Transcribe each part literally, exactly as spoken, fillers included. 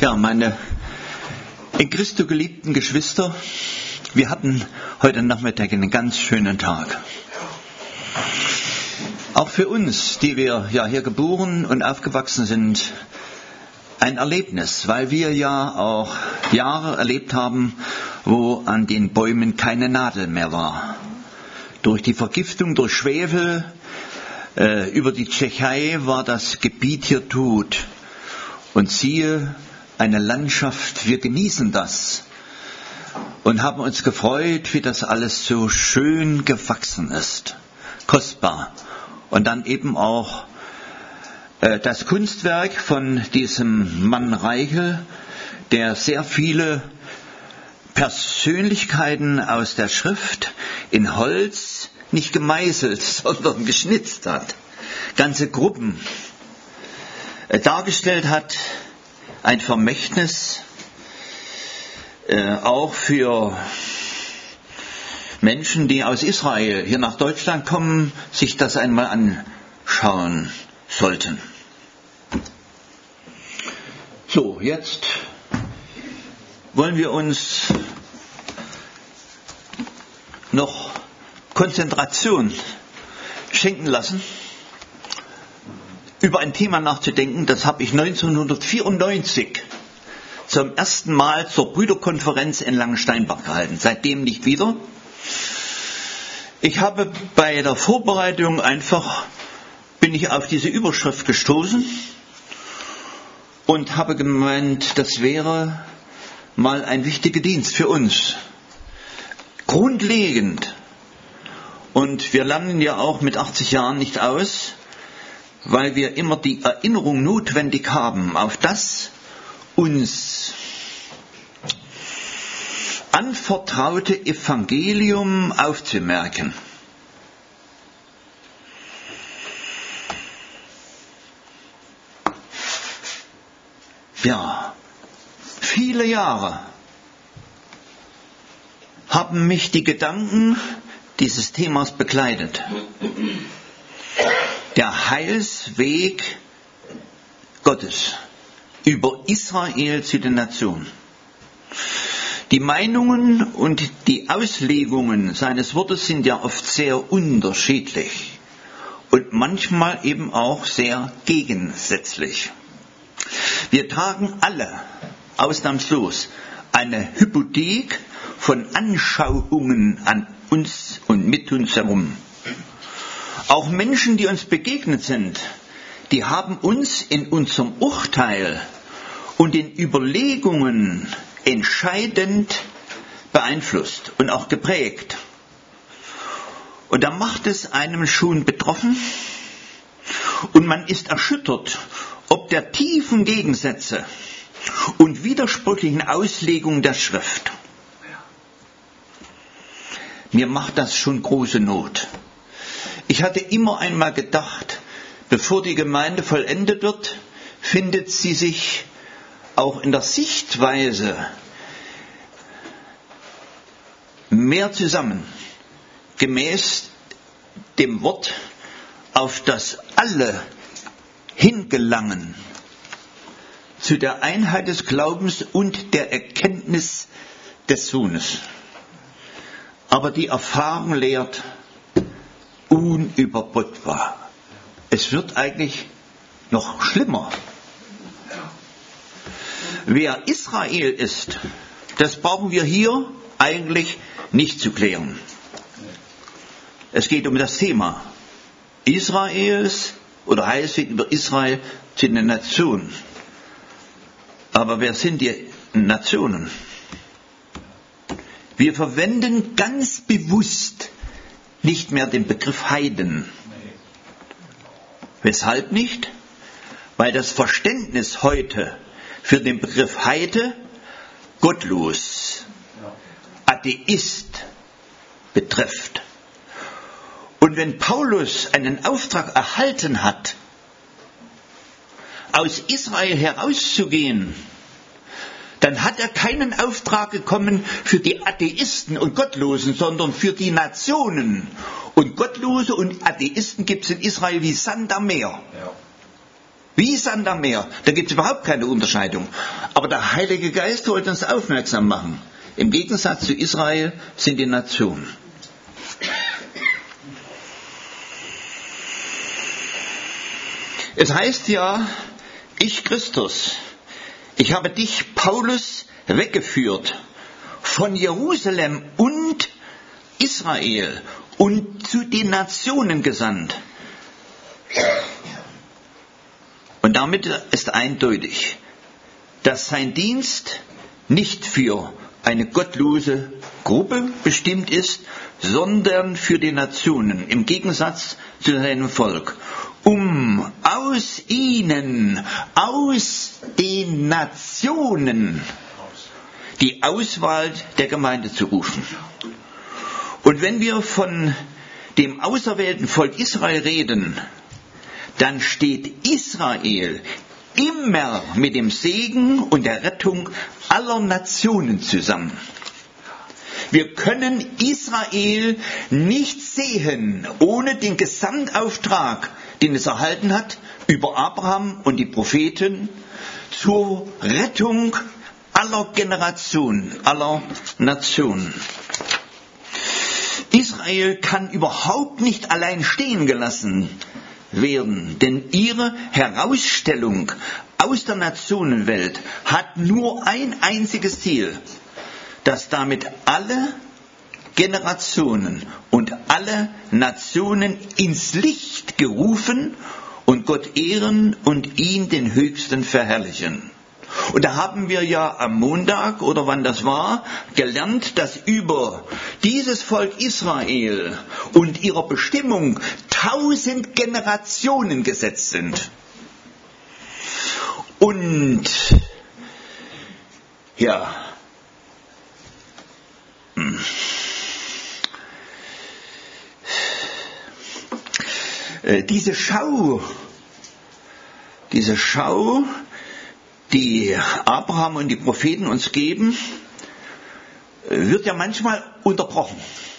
Ja, meine in Christo geliebten Geschwister, wir hatten heute Nachmittag einen ganz schönen Tag. Auch für uns, die wir ja hier geboren und aufgewachsen sind, ein Erlebnis, weil wir ja auch Jahre erlebt haben, wo an den Bäumen keine Nadel mehr war. Durch die Vergiftung, durch Schwefel, äh, über die Tschechei war das Gebiet hier tot. Und siehe, eine Landschaft, wir genießen das und haben uns gefreut, wie das alles so schön gewachsen ist, kostbar. Und dann eben auch äh, das Kunstwerk von diesem Mann Reichel, der sehr viele Persönlichkeiten aus der Schrift in Holz nicht gemeißelt, sondern geschnitzt hat, ganze Gruppen äh, dargestellt hat. Ein Vermächtnis äh, auch für Menschen, die aus Israel hier nach Deutschland kommen, sich das einmal anschauen sollten. So, jetzt wollen wir uns noch Konzentration schenken lassen, über ein Thema nachzudenken. Das habe ich neunzehnhundertvierundneunzig zum ersten Mal zur Brüderkonferenz in Langensteinbach gehalten. Seitdem nicht wieder. Ich habe bei der Vorbereitung einfach, bin ich auf diese Überschrift gestoßen und habe gemeint, das wäre mal ein wichtiger Dienst für uns. Grundlegend. Und wir lernen ja auch mit achtzig Jahren nicht aus, weil wir immer die Erinnerung notwendig haben, auf das uns anvertraute Evangelium aufzumerken. Ja, viele Jahre haben mich die Gedanken dieses Themas begleitet. Der Heilsweg Gottes über Israel zu den Nationen. Die Meinungen und die Auslegungen seines Wortes sind ja oft sehr unterschiedlich und manchmal eben auch sehr gegensätzlich. Wir tragen alle ausnahmslos eine Hypothek von Anschauungen an uns und mit uns herum. Auch Menschen, die uns begegnet sind, die haben uns in unserem Urteil und in Überlegungen entscheidend beeinflusst und auch geprägt. Und da macht es einem schon betroffen und man ist erschüttert, ob der tiefen Gegensätze und widersprüchlichen Auslegungen der Schrift. Mir macht das schon große Not. Ich hatte immer einmal gedacht, bevor die Gemeinde vollendet wird, findet sie sich auch in der Sichtweise mehr zusammen, gemäß dem Wort, auf das alle hingelangen, zu der Einheit des Glaubens und der Erkenntnis des Sohnes. Aber die Erfahrung lehrt, unüberbrückbar. Es wird eigentlich noch schlimmer. Wer Israel ist, das brauchen wir hier eigentlich nicht zu klären. Es geht um das Thema Israels oder Heilsweg über Israel zu den Nationen. Aber wer sind die Nationen? Wir verwenden ganz bewusst nicht mehr den Begriff Heiden. Weshalb nicht? Weil das Verständnis heute für den Begriff Heide gottlos, Atheist betrifft. Und wenn Paulus einen Auftrag erhalten hat, aus Israel herauszugehen, dann hat er keinen Auftrag bekommen für die Atheisten und Gottlosen, sondern für die Nationen. Und Gottlose und Atheisten gibt es in Israel wie Sand am Meer. Ja. Wie Sand am Meer. Da gibt es überhaupt keine Unterscheidung. Aber der Heilige Geist wollte uns aufmerksam machen. Im Gegensatz zu Israel sind die Nationen. Es heißt ja, ich Christus, ich habe dich, Paulus, weggeführt von Jerusalem und Israel und zu den Nationen gesandt. Und damit ist eindeutig, dass sein Dienst nicht für eine gottlose Gruppe bestimmt ist, sondern für die Nationen, im Gegensatz zu seinem Volk, um aus ihnen, aus den Nationen, die Auswahl der Gemeinde zu rufen. Und wenn wir von dem auserwählten Volk Israel reden, dann steht Israel immer mit dem Segen und der Rettung aller Nationen zusammen. Wir können Israel nicht sehen ohne den Gesamtauftrag, den es erhalten hat, über Abraham und die Propheten zur Rettung aller Generationen, aller Nationen. Israel kann überhaupt nicht allein stehen gelassen werden, denn ihre Herausstellung aus der Nationenwelt hat nur ein einziges Ziel, dass damit alle Generationen und alle Nationen ins Licht gerufen und Gott ehren und ihn den Höchsten verherrlichen. Und da haben wir ja am Montag, oder wann das war, gelernt, dass über dieses Volk Israel und ihrer Bestimmung tausend Generationen gesetzt sind. Und ja, diese Schau, diese Schau, die Abraham und die Propheten uns geben, wird ja manchmal unterbrochen.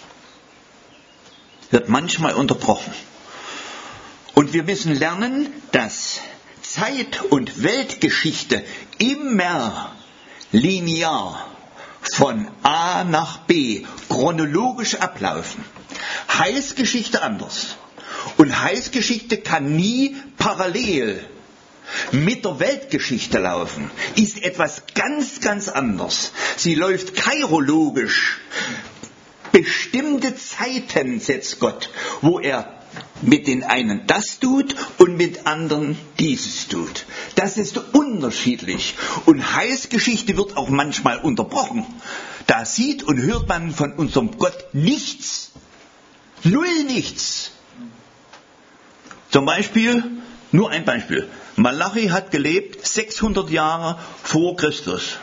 Wird manchmal unterbrochen. Und wir müssen lernen, dass Zeit- und Weltgeschichte immer linear von A nach B chronologisch ablaufen. Heilsgeschichte anders. Und Heilsgeschichte kann nie parallel mit der Weltgeschichte laufen, ist etwas ganz, ganz anderes. Sie läuft kairologisch. Bestimmte Zeiten setzt Gott, wo er mit den einen das tut und mit anderen dieses tut. Das ist unterschiedlich. Und Heilsgeschichte wird auch manchmal unterbrochen. Da sieht und hört man von unserem Gott nichts. Null nichts. Zum Beispiel, nur ein Beispiel. Malachi hat gelebt sechshundert Jahre vor Christus.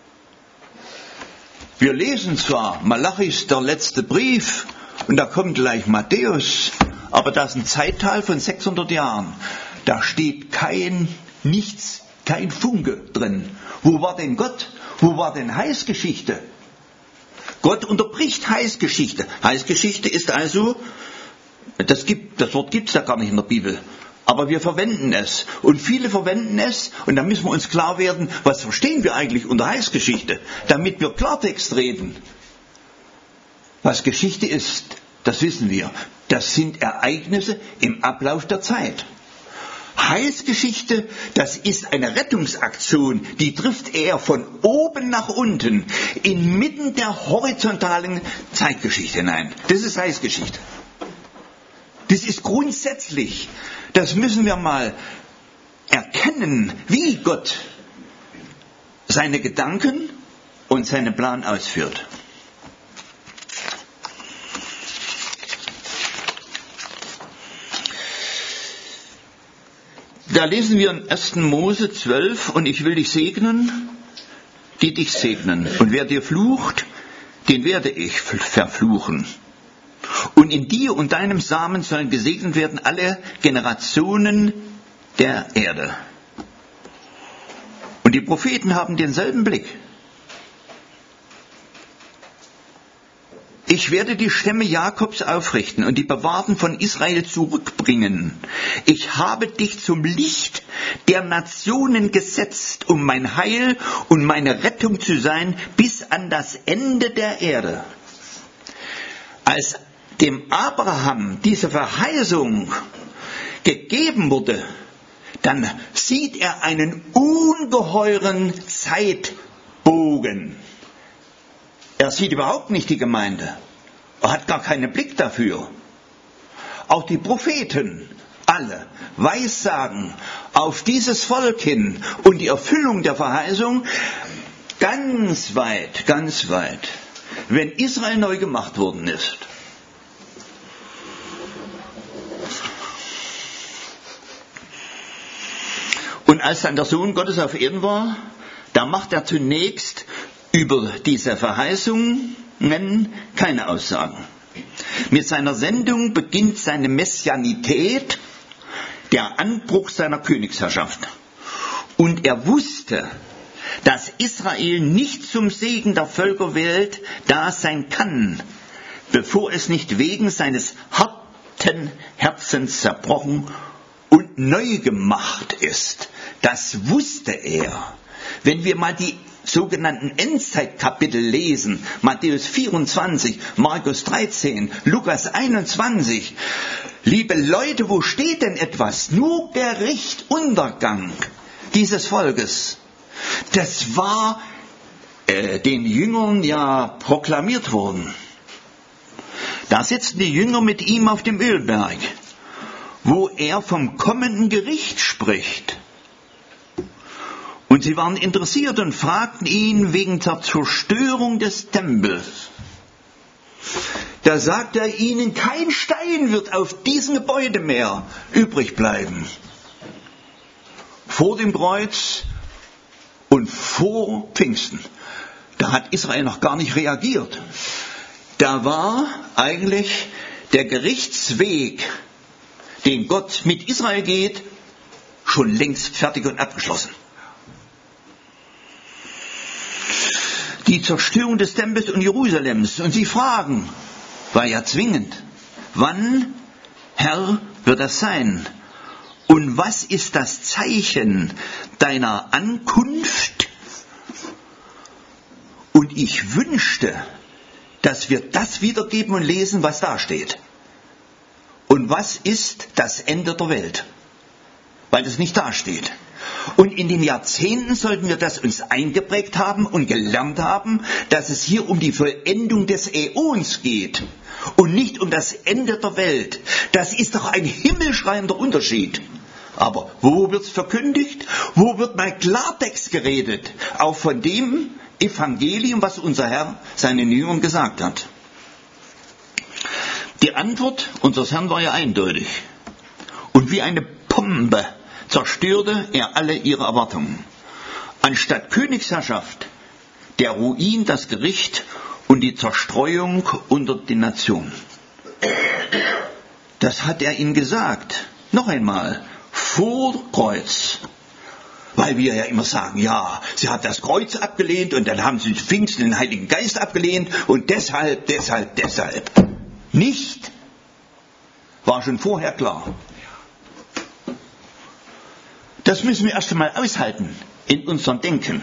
Wir lesen zwar, Malachi ist der letzte Brief und da kommt gleich Matthäus, aber da ist ein Zeittal von sechshundert Jahren. Da steht kein Nichts, kein Funke drin. Wo war denn Gott? Wo war denn Heilsgeschichte? Gott unterbricht Heilsgeschichte. Heilsgeschichte ist also, das, gibt, das Wort gibt es ja gar nicht in der Bibel. Aber wir verwenden es. Und viele verwenden es. Und da müssen wir uns klar werden, was verstehen wir eigentlich unter Heilsgeschichte? Damit wir Klartext reden. Was Geschichte ist, das wissen wir. Das sind Ereignisse im Ablauf der Zeit. Heilsgeschichte, das ist eine Rettungsaktion, die trifft eher von oben nach unten, inmitten der horizontalen Zeitgeschichte hinein. Das ist Heilsgeschichte. Das ist grundsätzlich. Das müssen wir mal erkennen, wie Gott seine Gedanken und seinen Plan ausführt. Da lesen wir in ersten Mose zwölf, und ich will dich segnen, die dich segnen. Und wer dir flucht, den werde ich verfluchen. Und in dir und deinem Samen sollen gesegnet werden alle Generationen der Erde. Und die Propheten haben denselben Blick. Ich ich werde die Stämme Jakobs aufrichten und die Bewahrten von Israel zurückbringen. Ich habe dich zum Licht der Nationen gesetzt, um mein Heil und meine Rettung zu sein, bis an das Ende der Erde. Als dem Abraham diese Verheißung gegeben wurde, dann sieht er einen ungeheuren Zeitbogen. Er sieht überhaupt nicht die Gemeinde. Er hat gar keinen Blick dafür. Auch die Propheten, alle, weissagen auf dieses Volk hin und die Erfüllung der Verheißung ganz weit, ganz weit, wenn Israel neu gemacht worden ist. Und als dann der Sohn Gottes auf Erden war, da macht er zunächst über diese Verheißungen keine Aussagen. Mit seiner Sendung beginnt seine Messianität, der Anbruch seiner Königsherrschaft. Und er wusste, dass Israel nicht zum Segen der Völkerwelt da sein kann, bevor es nicht wegen seines harten Herzens zerbrochen und neu gemacht ist. Das wusste er. Wenn wir mal die sogenannten Endzeitkapitel lesen, Matthäus vierundzwanzig, Markus dreizehn, Lukas einundzwanzig, liebe Leute, wo steht denn etwas? Nur Gericht, Untergang dieses Volkes. Das war äh, den Jüngern ja proklamiert worden. Da sitzen die Jünger mit ihm auf dem Ölberg, wo er vom kommenden Gericht spricht. Und sie waren interessiert und fragten ihn wegen der Zerstörung des Tempels. Da sagt er ihnen, kein Stein wird auf diesem Gebäude mehr übrig bleiben. Vor dem Kreuz und vor Pfingsten. Da hat Israel noch gar nicht reagiert. Da war eigentlich der Gerichtsweg, den Gott mit Israel geht, schon längst fertig und abgeschlossen. Die Zerstörung des Tempels und Jerusalems. Und sie fragen, war ja zwingend, wann, Herr, wird das sein? Und was ist das Zeichen deiner Ankunft? Und ich wünschte, dass wir das wiedergeben und lesen, was da steht. Und was ist das Ende der Welt? Weil es nicht da steht. Und in den Jahrzehnten sollten wir das uns eingeprägt haben und gelernt haben, dass es hier um die Vollendung des Äons geht und nicht um das Ende der Welt. Das ist doch ein himmelschreiender Unterschied. Aber wo wird's verkündigt? Wo wird mal Klartext geredet? Auch von dem Evangelium, was unser Herr seinen Jüngern gesagt hat. Die Antwort unseres Herrn war ja eindeutig. Und wie eine Bombe zerstörte er alle ihre Erwartungen. Anstatt Königsherrschaft, der Ruin, das Gericht und die Zerstreuung unter den Nationen. Das hat er ihnen gesagt. Noch einmal, vor Kreuz. Weil wir ja immer sagen, ja, sie hat das Kreuz abgelehnt und dann haben sie Pfingsten den Heiligen Geist abgelehnt und deshalb, deshalb, deshalb. Nicht. War schon vorher klar. Das müssen wir erst einmal aushalten in unserem Denken.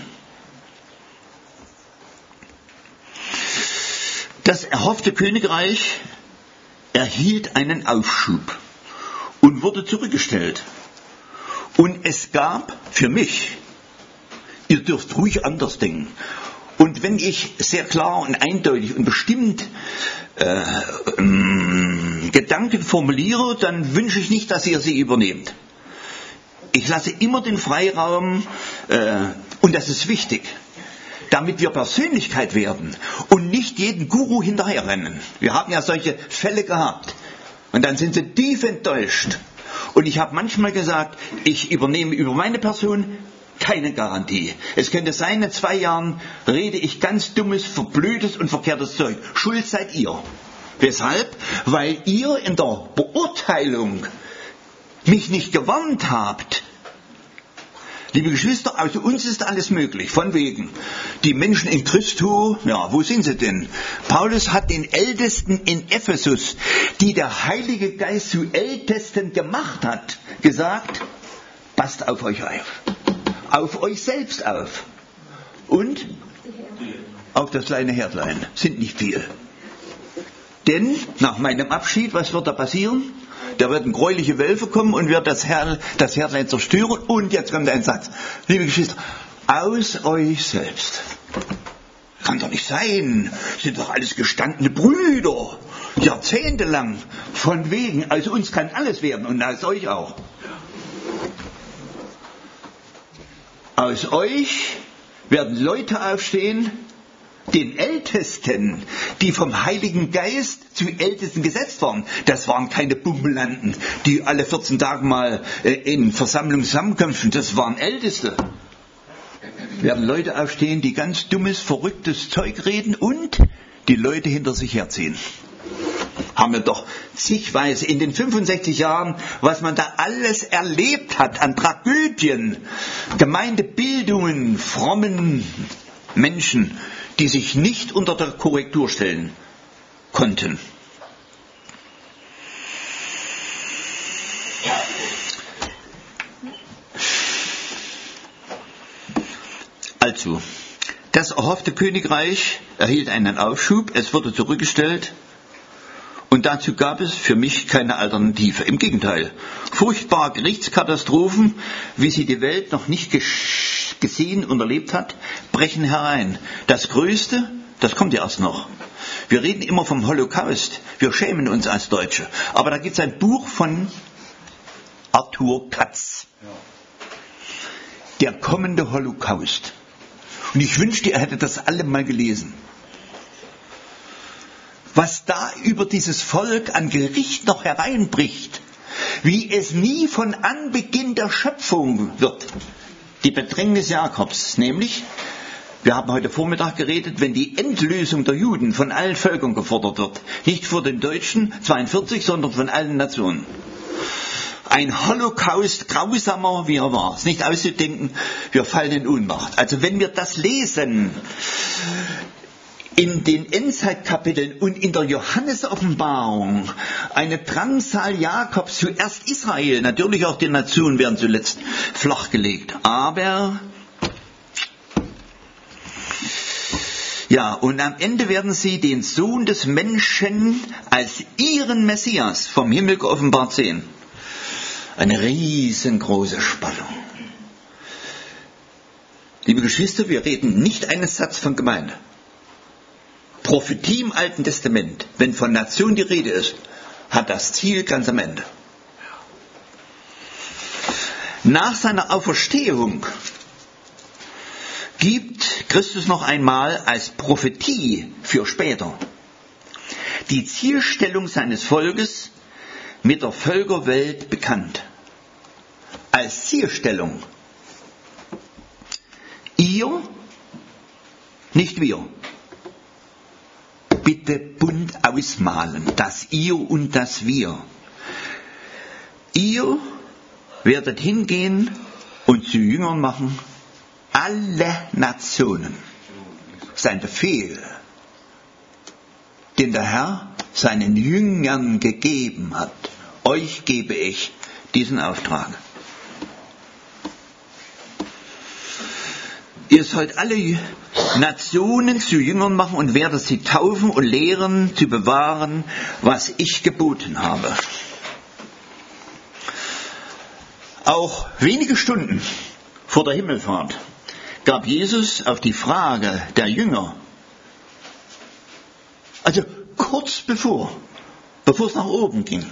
Das erhoffte Königreich erhielt einen Aufschub und wurde zurückgestellt. Und es gab für mich, ihr dürft ruhig anders denken, und wenn ich sehr klar und eindeutig und bestimmt äh, ähm, Gedanken formuliere, dann wünsche ich nicht, dass ihr sie übernehmt. Ich lasse immer den Freiraum, äh, und das ist wichtig, damit wir Persönlichkeit werden und nicht jeden Guru hinterherrennen. Wir haben ja solche Fälle gehabt und dann sind sie tief enttäuscht. Und ich habe manchmal gesagt, ich übernehme über meine Person keine Garantie. Es könnte sein, in zwei Jahren rede ich ganz dummes, verblödes und verkehrtes Zeug. Schuld seid ihr. Weshalb? Weil ihr in der Beurteilung mich nicht gewarnt habt, Liebe Geschwister, also uns ist alles möglich, von wegen. Die Menschen in Christo, ja, wo sind sie denn? Paulus hat den Ältesten in Ephesus, die der Heilige Geist zu Ältesten gemacht hat, gesagt, passt auf euch auf. Auf euch selbst auf. Und auf das kleine Herdlein. Sind nicht viel. Denn nach meinem Abschied, was wird da passieren? Da werden gräuliche Wölfe kommen und wird das, Herr, das Herdlein zerstören. Und jetzt kommt ein Satz. Liebe Geschwister, aus euch selbst. Kann doch nicht sein. Sind doch alles gestandene Brüder. Jahrzehntelang. Von wegen. Aus uns kann alles werden und aus euch auch. Aus euch werden Leute aufstehen, den Ältesten, die vom Heiligen Geist zu Ältesten gesetzt waren. Das waren keine Bummelanten, die alle vierzehn Tage mal äh, in Versammlungen zusammenkämpfen. Das waren Älteste. Werden Leute aufstehen, die ganz dummes, verrücktes Zeug reden und die Leute hinter sich herziehen. Haben wir doch zigweise in den fünfundsechzig Jahren, was man da alles erlebt hat an Tragödien, Gemeindebildungen, frommen Menschen, die sich nicht unter der Korrektur stellen konnten. Also, das erhoffte Königreich erhielt einen Aufschub, es wurde zurückgestellt und dazu gab es für mich keine Alternative. Im Gegenteil, furchtbare Gerichtskatastrophen, wie sie die Welt noch nicht gesch- gesehen und erlebt hat, brechen herein. Das Größte, das kommt ja erst noch. Wir reden immer vom Holocaust, wir schämen uns als Deutsche. Aber da gibt es ein Buch von Arthur Katz, der kommende Holocaust. Und ich wünschte, er hätte das alle mal gelesen. Was da über dieses Volk an Gericht noch hereinbricht, wie es nie von Anbeginn der Schöpfung wird. Die Bedrängnis Jakobs, nämlich, wir haben heute Vormittag geredet, wenn die Endlösung der Juden von allen Völkern gefordert wird. Nicht für den Deutschen zweiundvierzig, sondern von allen Nationen. Ein Holocaust, grausamer wie er war. Ist nicht auszudenken, wir fallen in Ohnmacht. Also wenn wir das lesen, in den Endzeitkapiteln und in der Johannes-Offenbarung, eine Drangsal Jakobs, zuerst Israel, natürlich auch die Nationen werden zuletzt flachgelegt. Aber, ja, und am Ende werden sie den Sohn des Menschen als ihren Messias vom Himmel geoffenbart sehen. Eine riesengroße Spannung. Liebe Geschwister, wir reden nicht einen Satz von Gemeinde. Prophetie im Alten Testament, wenn von Nation die Rede ist, hat das Ziel ganz am Ende. Nach seiner Auferstehung gibt Christus noch einmal als Prophetie für später die Zielstellung seines Volkes mit der Völkerwelt bekannt. Als Zielstellung. Ihr, nicht wir. Bitte bunt ausmalen, das Ihr und das Wir. Ihr werdet hingehen und zu Jüngern machen alle Nationen. Das ist ein Befehl, den der Herr seinen Jüngern gegeben hat. Euch gebe ich diesen Auftrag. Ihr sollt alle Nationen zu Jüngern machen und werdet sie taufen und lehren, zu bewahren, was ich geboten habe. Auch wenige Stunden vor der Himmelfahrt gab Jesus auf die Frage der Jünger, also kurz bevor, bevor es nach oben ging,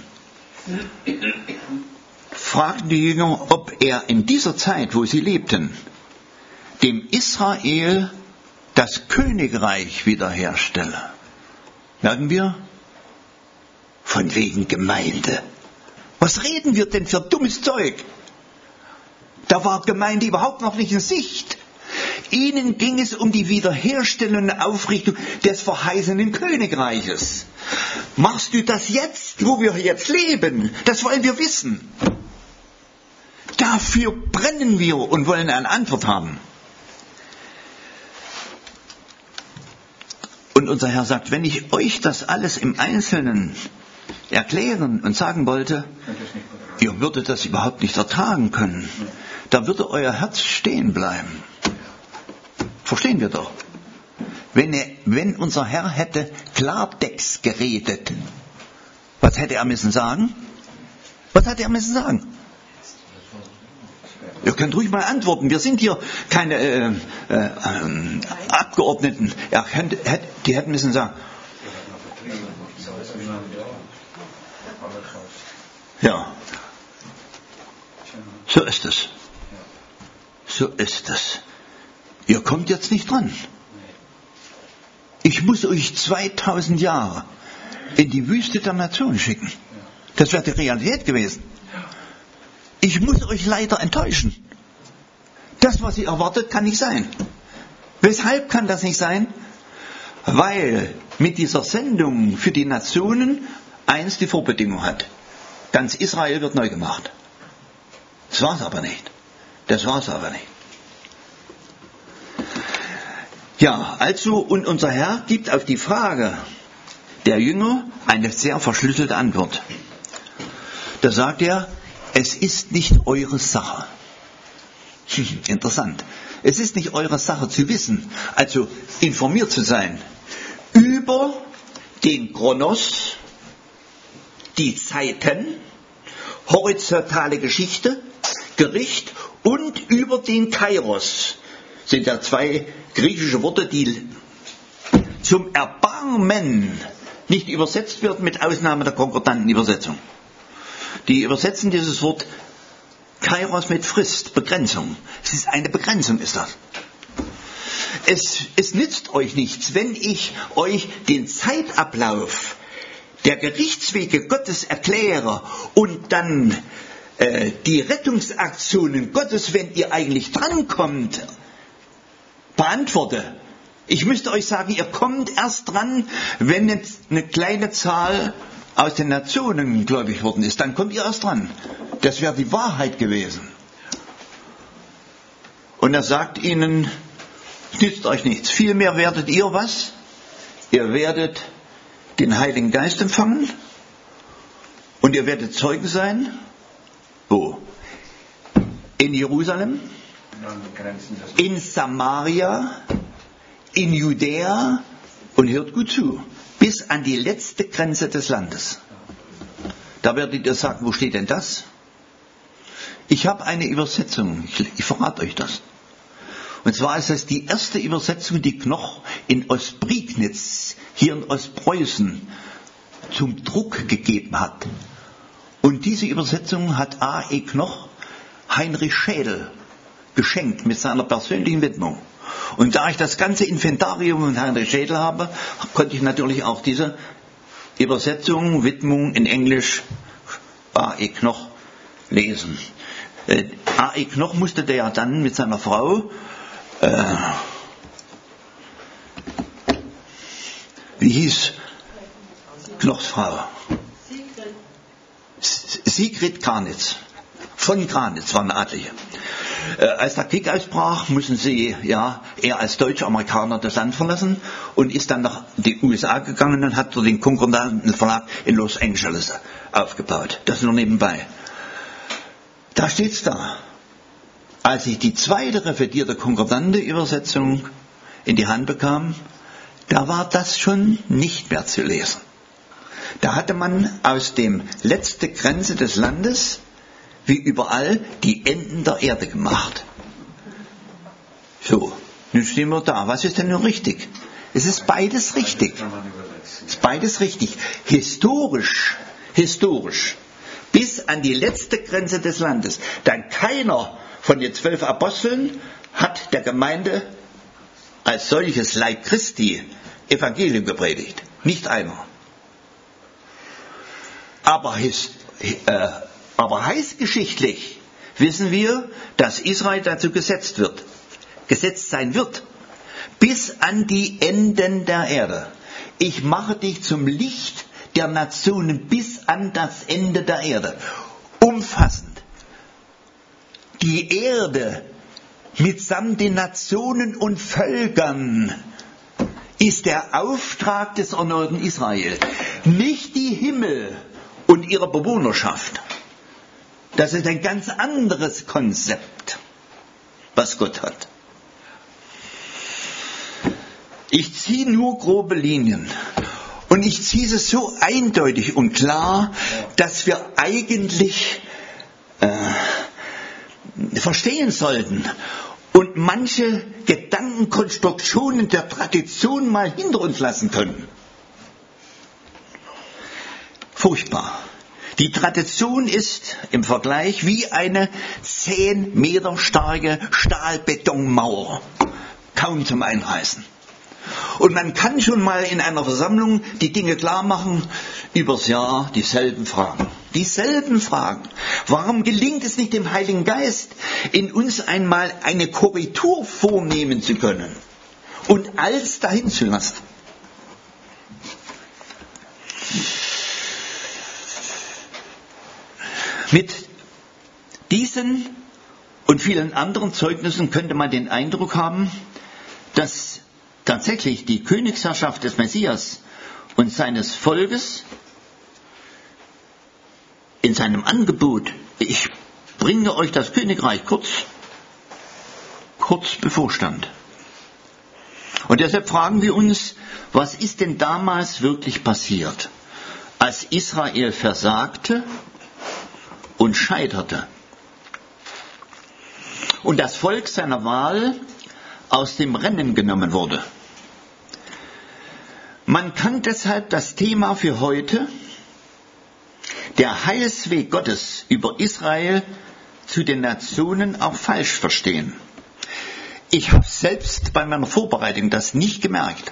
fragten die Jünger, ob er in dieser Zeit, wo sie lebten, dem Israel das Königreich wiederherstelle. Merken wir? Von wegen Gemeinde. Was reden wir denn für dummes Zeug? Da war Gemeinde überhaupt noch nicht in Sicht. Ihnen ging es um die Wiederherstellung und Aufrichtung des verheißenen Königreiches. Machst du das jetzt, wo wir jetzt leben? Das wollen wir wissen. Da Dafür brennen wir und wollen eine Antwort haben. Und unser Herr sagt, wenn ich euch das alles im Einzelnen erklären und sagen wollte, ihr würdet das überhaupt nicht ertragen können. Da würde euer Herz stehen bleiben. Verstehen wir doch. Wenn, er, wenn unser Herr hätte Klartext geredet, was hätte er müssen sagen? Was hätte er müssen sagen? Ihr könnt ruhig mal antworten. Wir sind hier keine äh, äh, äh, Abgeordneten. Er könnte, hätte, die hätten müssen sagen. Ja. So ist es. So ist es. Ihr kommt jetzt nicht dran. Ich muss euch zweitausend Jahre in die Wüste der Nation schicken. Das wäre die Realität gewesen. Ich muss euch leider enttäuschen. Das, was ihr erwartet, kann nicht sein. Weshalb kann das nicht sein? Weil mit dieser Sendung für die Nationen eins die Vorbedingung hat. Ganz Israel wird neu gemacht. Das war es aber nicht. Das war es aber nicht. Ja, also, und unser Herr gibt auf die Frage der Jünger eine sehr verschlüsselte Antwort. Da sagt er, es ist nicht eure Sache. Interessant. Es ist nicht eure Sache zu wissen, also informiert zu sein über den Chronos, die Zeiten, horizontale Geschichte, Gericht und über den Kairos. Sind ja zwei griechische Worte, die zum Erbarmen nicht übersetzt werden, mit Ausnahme der konkordanten Übersetzung. Die übersetzen dieses Wort Kairos mit Frist, Begrenzung. Es ist eine Begrenzung, ist das. Es, es nützt euch nichts, wenn ich euch den Zeitablauf der Gerichtswege Gottes erkläre und dann äh, die Rettungsaktionen Gottes, wenn ihr eigentlich drankommt, beantworte. Ich müsste euch sagen, ihr kommt erst dran, wenn jetzt eine kleine Zahl aus den Nationen gläubig worden ist. Dann kommt ihr erst dran. Das wäre die Wahrheit gewesen. Und er sagt ihnen, es nützt euch nichts. Vielmehr werdet ihr was? Ihr werdet den Heiligen Geist empfangen und ihr werdet Zeugen sein. Wo? In Jerusalem, in Samaria, in Judäa und hört gut zu, bis an die letzte Grenze des Landes. Da werdet ihr sagen, wo steht denn das? Ich habe eine Übersetzung, ich, ich verrate euch das. Und zwar ist es die erste Übersetzung, die Knoch in Ostprignitz, hier in Ostpreußen, zum Druck gegeben hat. Und diese Übersetzung hat A E Knoch Heinrich Schädel geschenkt mit seiner persönlichen Widmung. Und da ich das ganze Inventarium von Heinrich Schädel habe, konnte ich natürlich auch diese Übersetzung, Widmung in Englisch A E Knoch lesen. Äh, A E Knoch musste der ja dann mit seiner Frau, äh, wie hieß Knochs Frau? Sigrid Karnitz. Von Karnitz war eine Adlige. Äh, als der Krieg ausbrach, mussten sie, ja, er als deutscher Amerikaner das Land verlassen und ist dann nach die U S A gegangen und hat dort den konkordanten Verlag in Los Angeles aufgebaut. Das nur nebenbei. Da steht's da. Als ich die zweite revidierte konkordante Übersetzung in die Hand bekam, da war das schon nicht mehr zu lesen. Da hatte man aus dem letzte Grenze des Landes, wie überall, die Enden der Erde gemacht. So, nun stehen wir da. Was ist denn nun richtig? Es ist beides richtig. Es ist beides richtig. Historisch, historisch, bis an die letzte Grenze des Landes. Denn keiner von den zwölf Aposteln hat der Gemeinde als solches Leib Christi Evangelium gepredigt. Nicht einer. Aber, his, äh, aber heißgeschichtlich wissen wir, dass Israel dazu gesetzt wird, gesetzt sein wird, bis an die Enden der Erde. Ich mache dich zum Licht der Nationen bis an das Ende der Erde. Umfassend. die Erde mitsamt den Nationen und Völkern ist der Auftrag des erneuten Israel, nicht die Himmel und ihre Bewohnerschaft. Das ist ein ganz anderes Konzept, was Gott hat. Ich ziehe nur grobe Linien und ich ziehe es so eindeutig und klar, dass wir eigentlich äh, verstehen sollten und manche Gedankenkonstruktionen der Tradition mal hinter uns lassen können. Furchtbar. Die Tradition ist im Vergleich wie eine zehn Meter starke Stahlbetonmauer, kaum zum Einreißen. Und man kann schon mal in einer Versammlung die Dinge klar machen, übers Jahr dieselben Fragen. Dieselben Fragen. Warum gelingt es nicht dem Heiligen Geist, in uns einmal eine Korrektur vornehmen zu können und alles dahin zu lassen? Mit diesen und vielen anderen Zeugnissen könnte man den Eindruck haben, dass tatsächlich die Königsherrschaft des Messias und seines Volkes in seinem Angebot, ich bringe euch das Königreich kurz, kurz bevorstand. Und deshalb fragen wir uns, was ist denn damals wirklich passiert, als Israel versagte und scheiterte und das Volk seiner Wahl aus dem Rennen genommen wurde. Man kann deshalb das Thema für heute, der Heilsweg Gottes über Israel zu den Nationen, auch falsch verstehen. Ich habe selbst bei meiner Vorbereitung das nicht gemerkt,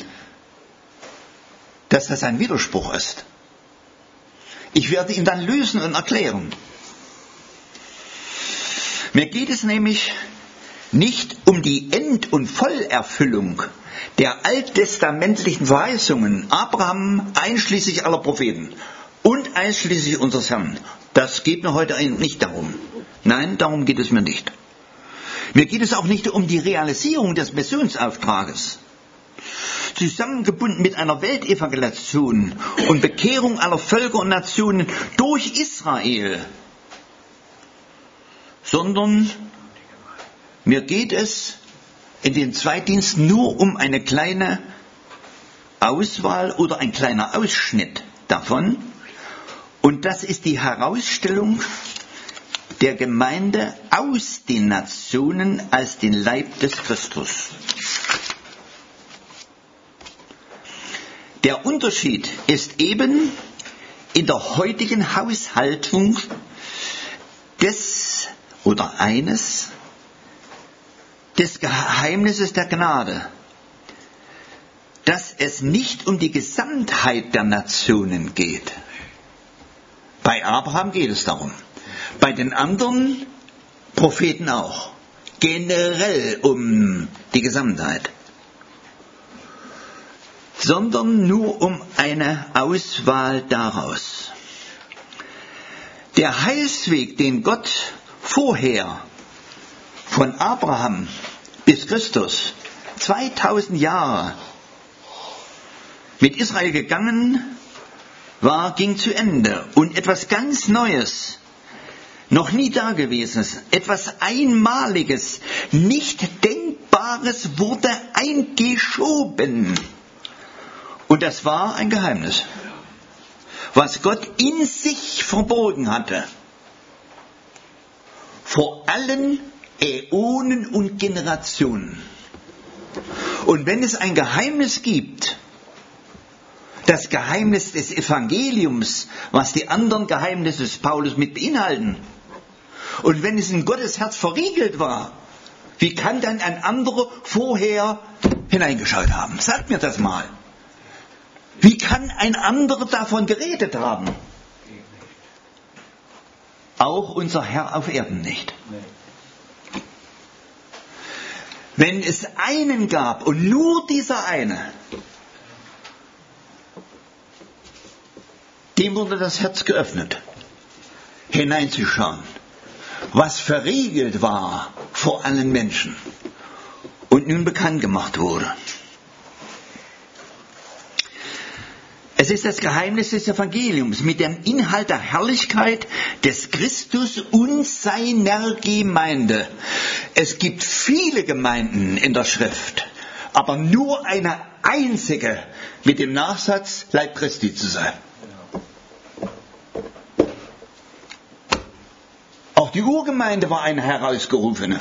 dass das ein Widerspruch ist. Ich werde ihn dann lösen und erklären. Mir geht es nämlich nicht um die End- und Vollerfüllung der alttestamentlichen Verheißungen Abraham einschließlich aller Propheten und einschließlich unseres Herrn. Das geht mir heute nicht darum. Nein, darum geht es mir nicht. Mir geht es auch nicht um die Realisierung des Missionsauftrages, zusammengebunden mit einer Weltevangelisation und Bekehrung aller Völker und Nationen durch Israel, sondern mir geht es in den Zweitdiensten nur um eine kleine Auswahl oder ein kleiner Ausschnitt davon. Und das ist die Herausstellung der Gemeinde aus den Nationen als den Leib des Christus. Der Unterschied ist eben in der heutigen Haushaltung des oder eines des Geheimnisses der Gnade, dass es nicht um die Gesamtheit der Nationen geht. Bei Abraham geht es darum. Bei den anderen Propheten auch. Generell um die Gesamtheit. Sondern nur um eine Auswahl daraus. Der Heilsweg, den Gott vorher von Abraham bis Christus zweitausend Jahre mit Israel gegangen war, ging zu Ende. Und etwas ganz Neues, noch nie Dagewesenes, etwas Einmaliges, nicht Denkbares wurde eingeschoben. Und das war ein Geheimnis, was Gott in sich verborgen hatte. Vor allen Äonen und Generationen. Und wenn es ein Geheimnis gibt, das Geheimnis des Evangeliums, was die anderen Geheimnisse des Paulus mit beinhalten, und wenn es in Gottes Herz verriegelt war, wie kann dann ein anderer vorher hineingeschaut haben? Sagt mir das mal. Wie kann ein anderer davon geredet haben? Auch unser Herr auf Erden nicht. Wenn es einen gab und nur dieser eine, dem wurde das Herz geöffnet, hineinzuschauen. was verriegelt war vor allen Menschen und nun bekannt gemacht wurde. Es ist das Geheimnis des Evangeliums mit dem Inhalt der Herrlichkeit des Christus und seiner Gemeinde. Es gibt viele Gemeinden in der Schrift, aber nur eine einzige mit dem Nachsatz, Leib Christi zu sein. Auch die Urgemeinde war eine herausgerufene.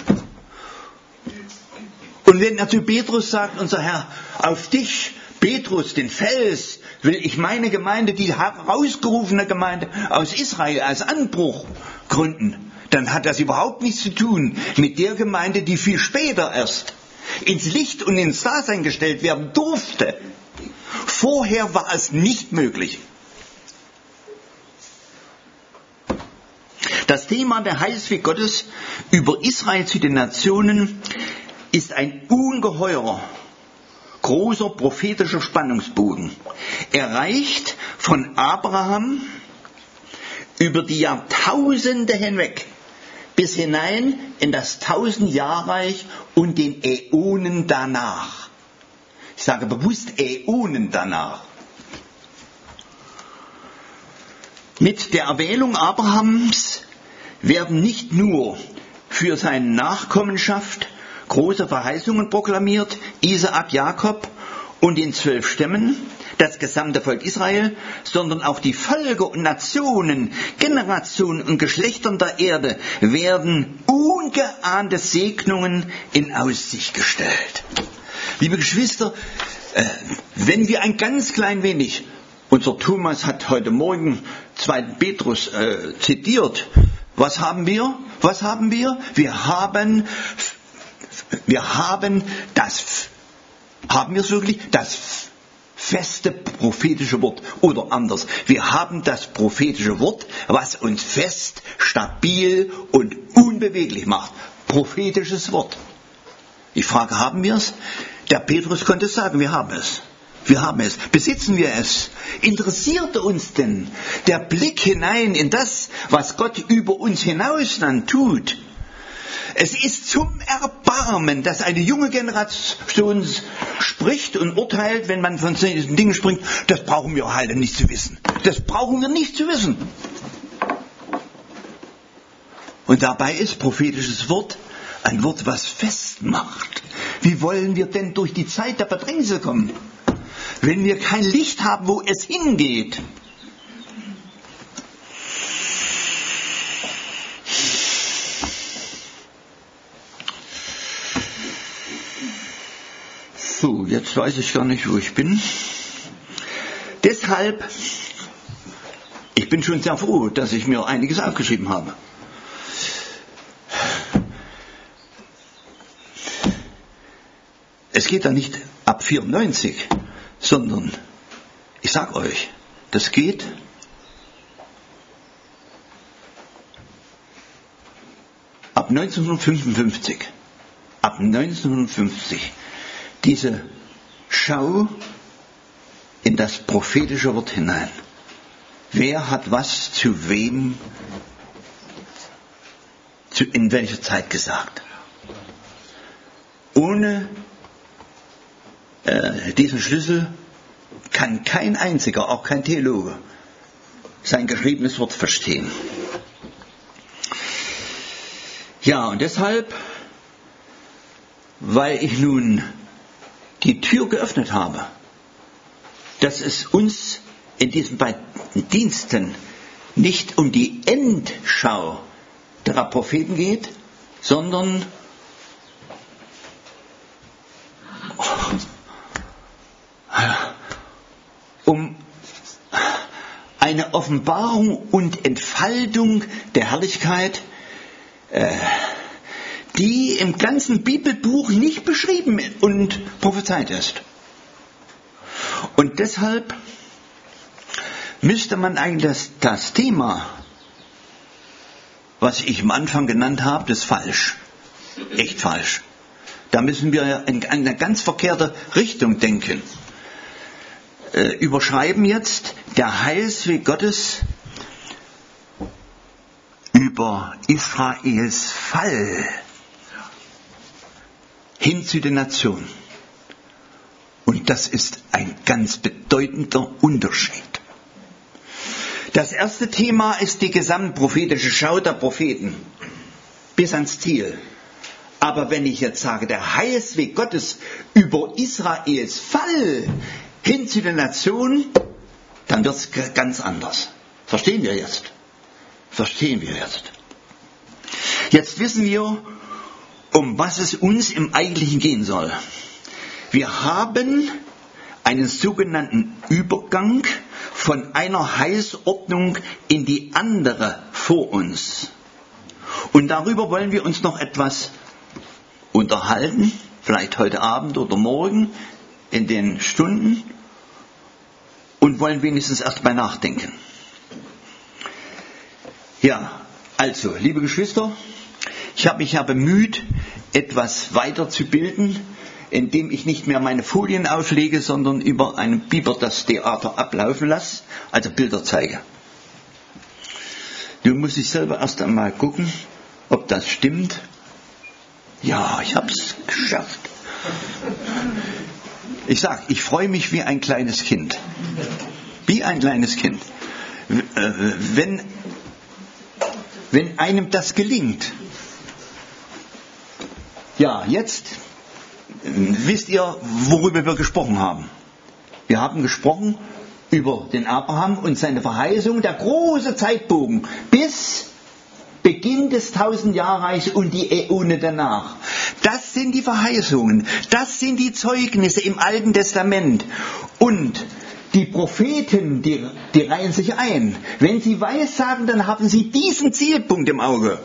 Und wenn er zu Petrus sagt, unser Herr, auf dich, Petrus, den Fels, will ich meine Gemeinde, die herausgerufene Gemeinde aus Israel als Anbruch gründen, dann hat das überhaupt nichts zu tun mit der Gemeinde, die viel später erst ins Licht und ins Dasein gestellt werden durfte. Vorher war es nicht möglich. Das Thema der Heilsweg Gottes über Israel zu den Nationen ist ein ungeheurer, großer prophetischer Spannungsbogen. Er reicht von Abraham über die Jahrtausende hinweg bis hinein in das Tausendjahrreich und den Äonen danach. Ich sage bewusst Äonen danach. Mit der Erwählung Abrahams werden nicht nur für seine Nachkommenschaft große Verheißungen proklamiert, Isaak, Jakob und den zwölf Stämmen, das gesamte Volk Israel, sondern auch die Völker und Nationen, Generationen und Geschlechtern der Erde werden ungeahnte Segnungen in Aussicht gestellt. Liebe Geschwister, äh, wenn wir ein ganz klein wenig, unser Thomas hat heute Morgen zweiten Petrus äh, zitiert, was haben wir? Was haben wir? Wir haben Wir haben das, haben wir es wirklich, das feste prophetische Wort. Oder anders, wir haben das prophetische Wort, was uns fest, stabil und unbeweglich macht. Prophetisches Wort. Ich frage, haben wir es? Der Petrus konnte sagen, wir haben es. Wir haben es. Besitzen wir es? Interessierte uns denn der Blick hinein in das, was Gott über uns hinaus dann tut? Es ist zum Erbarmen, dass eine junge Generation spricht und urteilt, wenn man von diesen Dingen spricht, das brauchen wir halt nicht zu wissen. Das brauchen wir nicht zu wissen. Und dabei ist prophetisches Wort ein Wort, was festmacht. Wie wollen wir denn durch die Zeit der Bedrängnis kommen, wenn wir kein Licht haben, wo es hingeht? So, jetzt weiß ich gar nicht, wo ich bin. Deshalb, ich bin schon sehr froh, dass ich mir einiges aufgeschrieben habe. Es geht da nicht ab vierundneunzig, sondern, ich sag euch, das geht ab neunzehnhundertfünfundfünfzig. Ab neunzehnhundertfünfzig. Diese Schau in das prophetische Wort hinein. Wer hat was zu wem, zu, in welcher Zeit gesagt? Ohne äh, diesen Schlüssel kann kein einziger, auch kein Theologe, sein geschriebenes Wort verstehen. Ja, und deshalb, weil ich nun die Tür geöffnet habe, dass es uns in diesen beiden Diensten nicht um die Endschau der Propheten geht, sondern um eine Offenbarung und Entfaltung der Herrlichkeit, äh, die im ganzen Bibelbuch nicht beschrieben und prophezeit ist. Und deshalb müsste man eigentlich das, das Thema, was ich am Anfang genannt habe, das ist falsch. Echt falsch. Da müssen wir in eine ganz verkehrte Richtung denken. Äh, überschreiben jetzt der Heilsweg Gottes über Israels Fall hin zu den Nationen. Und das ist ein ganz bedeutender Unterschied. Das erste Thema ist die gesamtprophetische Schau der Propheten bis ans Ziel. Aber wenn ich jetzt sage, der Heilsweg Gottes über Israels Fall hin zu den Nationen, dann wird es ganz anders. Verstehen wir jetzt? Verstehen wir jetzt. Jetzt wissen wir, um was es uns im Eigentlichen gehen soll. Wir haben einen sogenannten Übergang von einer Heilsordnung in die andere vor uns. Und darüber wollen wir uns noch etwas unterhalten, vielleicht heute Abend oder morgen in den Stunden, und wollen wenigstens erst mal nachdenken. Ja, also, liebe Geschwister, ich habe mich ja bemüht, etwas weiterzubilden, indem ich nicht mehr meine Folien auflege, sondern über einen Biber das Theater ablaufen lasse, also Bilder zeige. Nun muss ich selber erst einmal gucken, ob das stimmt. Ja, ich habe es geschafft. Ich sage, ich freue mich wie ein kleines Kind. Wie ein kleines Kind. Wenn, wenn einem das gelingt. Ja, jetzt wisst ihr, worüber wir gesprochen haben. Wir haben gesprochen über den Abraham und seine Verheißung, der große Zeitbogen bis Beginn des Tausendjahrreichs und die Äone danach. Das sind die Verheißungen, das sind die Zeugnisse im Alten Testament. Und die Propheten, die, die reihen sich ein. Wenn sie weissagen, dann haben sie diesen Zielpunkt im Auge.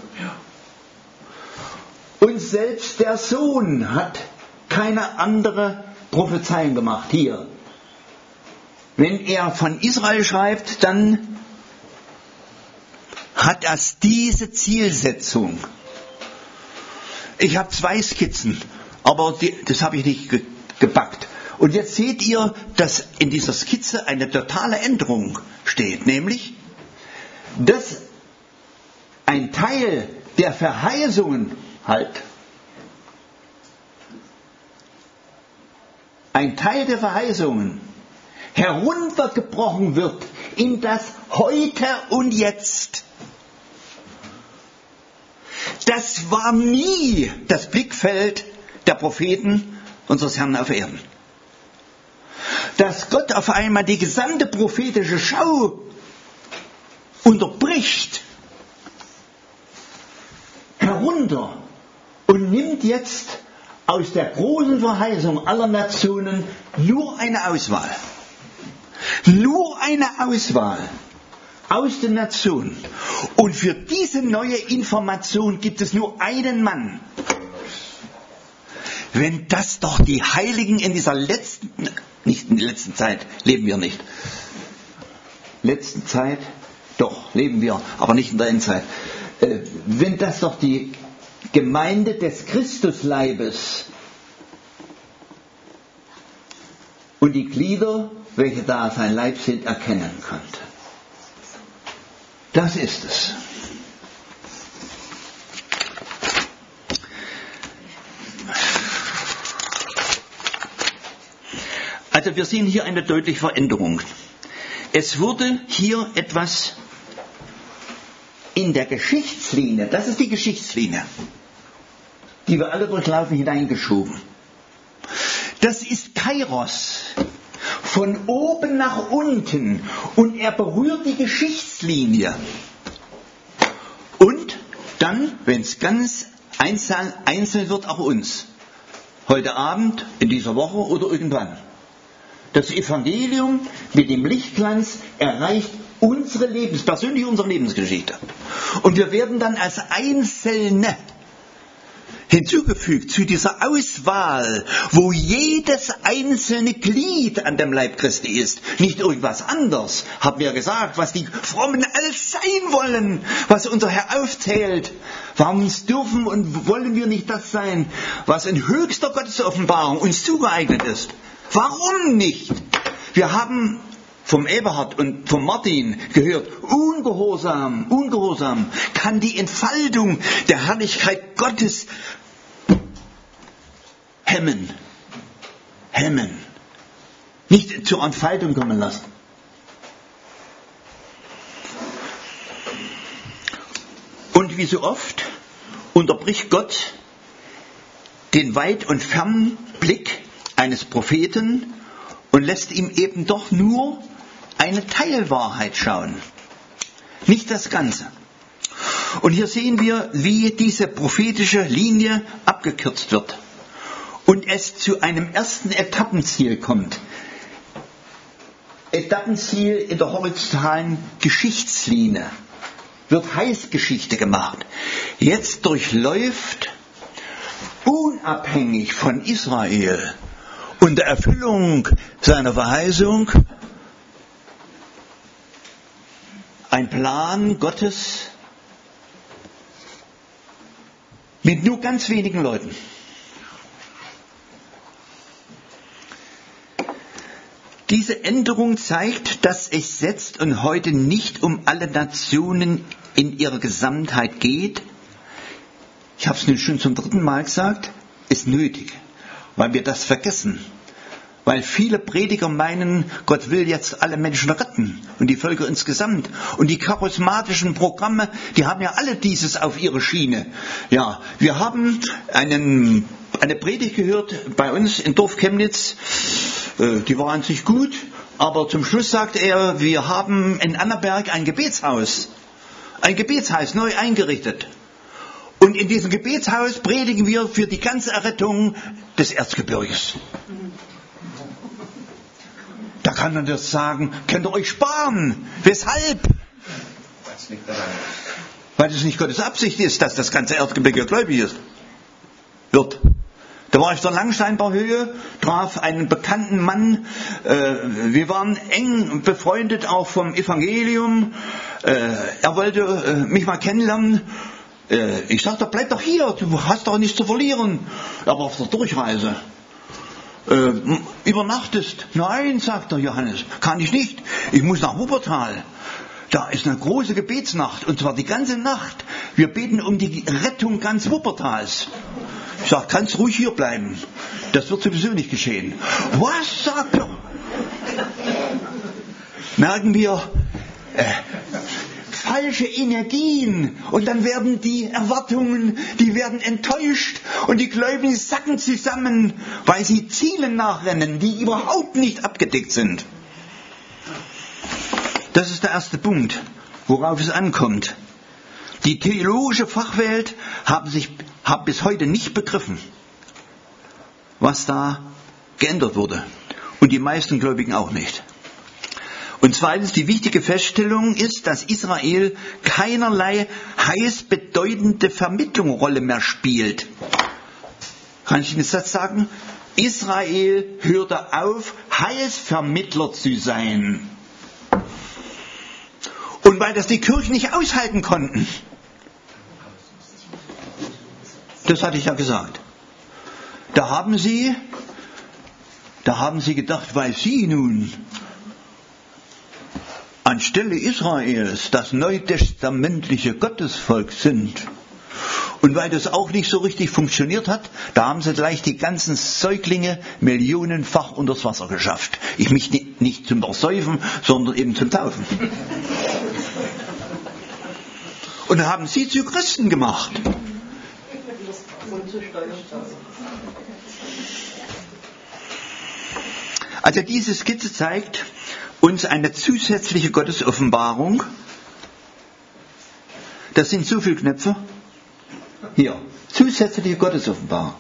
Und selbst der Sohn hat keine andere Prophezeiung gemacht. Hier. Wenn er von Israel schreibt, dann hat er diese Zielsetzung. Ich habe zwei Skizzen, aber die, das habe ich nicht ge- gepackt. Und jetzt seht ihr, dass in dieser Skizze eine totale Änderung steht, nämlich, dass ein Teil der Verheißungen halt, ein Teil der Verheißungen heruntergebrochen wird in das Heute und Jetzt. Das war nie das Blickfeld der Propheten unseres Herrn auf Erden. Dass Gott auf einmal die gesamte prophetische Schau unterbricht, herunter und nimmt jetzt aus der großen Verheißung aller Nationen nur eine Auswahl. Nur eine Auswahl aus den Nationen. Und für diese neue Information gibt es nur einen Mann. Wenn das doch die Heiligen in dieser letzten, nicht in der letzten Zeit, leben wir nicht. Letzten Zeit, doch, leben wir, aber nicht in der Endzeit. Äh, wenn das doch die Gemeinde des Christusleibes und die Glieder, welche da sein Leib sind, erkennen könnte. Das ist es. Also wir sehen hier eine deutliche Veränderung. Es wurde hier etwas in der Geschichtslinie, das ist die Geschichtslinie, die wir alle durchlaufen, hineingeschoben. Das ist Kairos, von oben nach unten, und er berührt die Geschichtslinie. Und dann, wenn es ganz einzeln, einzeln wird, auch uns. Heute Abend, in dieser Woche oder irgendwann. Das Evangelium mit dem Lichtglanz erreicht unsere Lebens, persönlich unsere Lebensgeschichte. Und wir werden dann als Einzelne hinzugefügt zu dieser Auswahl, wo jedes einzelne Glied an dem Leib Christi ist. Nicht irgendwas anderes, haben wir gesagt, was die Frommen alles sein wollen, was unser Herr aufzählt. Warum dürfen und wollen wir nicht das sein, was in höchster Gottesoffenbarung uns zugeeignet ist? Warum nicht? Wir haben vom Eberhard und vom Martin gehört, ungehorsam, ungehorsam kann die Entfaltung der Herrlichkeit Gottes hemmen, hemmen, nicht zur Entfaltung kommen lassen. Und wie so oft unterbricht Gott den Weit- und Fernblick eines Propheten und lässt ihm eben doch nur eine Teilwahrheit schauen, nicht das Ganze. Und hier sehen wir, wie diese prophetische Linie abgekürzt wird und es zu einem ersten Etappenziel kommt. Etappenziel in der horizontalen Geschichtslinie wird Heilsgeschichte gemacht. Jetzt durchläuft unabhängig von Israel und der Erfüllung seiner Verheißung ein Plan Gottes mit nur ganz wenigen Leuten. Diese Änderung zeigt, dass es jetzt und heute nicht um alle Nationen in ihrer Gesamtheit geht. Ich habe es nun schon zum dritten Mal gesagt, ist nötig, weil wir das vergessen. Weil viele Prediger meinen, Gott will jetzt alle Menschen retten und die Völker insgesamt. Und die charismatischen Programme, die haben ja alle dieses auf ihre Schiene. Ja, wir haben einen, eine Predigt gehört bei uns in Dorf Chemnitz, äh, die war an sich gut, aber zum Schluss sagte er, wir haben in Annaberg ein Gebetshaus, ein Gebetshaus neu eingerichtet. Und in diesem Gebetshaus predigen wir für die ganze Errettung des Erzgebirges. Da kann man das sagen, könnt ihr euch sparen. Weshalb? Weil es nicht Gottes Absicht ist, dass das ganze Erzgebirge gläubig ist. Wird. Da war ich auf der Langsteinbauhöhe, traf einen bekannten Mann. Äh, wir waren eng befreundet, auch vom Evangelium. Äh, er wollte äh, mich mal kennenlernen. Äh, ich sagte, bleib doch hier, du hast doch nichts zu verlieren. Aber auf der Durchreise. Äh, übernachtest? Nein, sagt der Johannes, kann ich nicht. Ich muss nach Wuppertal. Da ist eine große Gebetsnacht, und zwar die ganze Nacht. Wir beten um die Rettung ganz Wuppertals. Ich sage, kannst ruhig hier bleiben. Das wird sowieso nicht geschehen. Was, sagt er? Merken wir, äh, falsche Energien, und dann werden die Erwartungen, die werden enttäuscht und die Gläubigen sacken zusammen, weil sie Zielen nachrennen, die überhaupt nicht abgedeckt sind. Das ist der erste Punkt, worauf es ankommt. Die theologische Fachwelt haben sich hat bis heute nicht begriffen, was da geändert wurde, und die meisten Gläubigen auch nicht. Und zweitens, die wichtige Feststellung ist, dass Israel keinerlei heiß bedeutende Vermittlungsrolle mehr spielt. Kann ich den Satz sagen? Israel hörte auf, Heilsvermittler zu sein. Und weil das die Kirchen nicht aushalten konnten, das hatte ich ja gesagt, da haben sie, da haben sie gedacht, weil sie nun anstelle Israels das neutestamentliche Gottesvolk sind, und weil das auch nicht so richtig funktioniert hat, da haben sie gleich die ganzen Säuglinge millionenfach unters Wasser geschafft. Ich mich nicht, nicht zum Ersäufen, sondern eben zum Taufen. Und da haben sie zu Christen gemacht. Also diese Skizze zeigt uns eine zusätzliche Gottesoffenbarung. Das sind so viele Knöpfe. Hier, zusätzliche Gottesoffenbarung.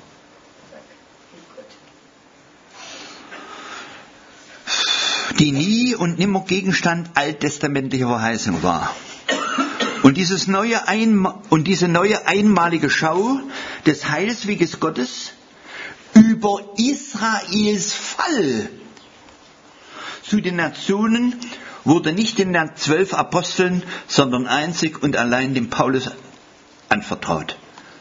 Die nie und nimmer Gegenstand alttestamentlicher Verheißung war. Und, dieses neue Einma- und diese neue einmalige Schau des Heilsweges Gottes über Israels Fall zu den Nationen wurde nicht den zwölf Aposteln, sondern einzig und allein dem Paulus anvertraut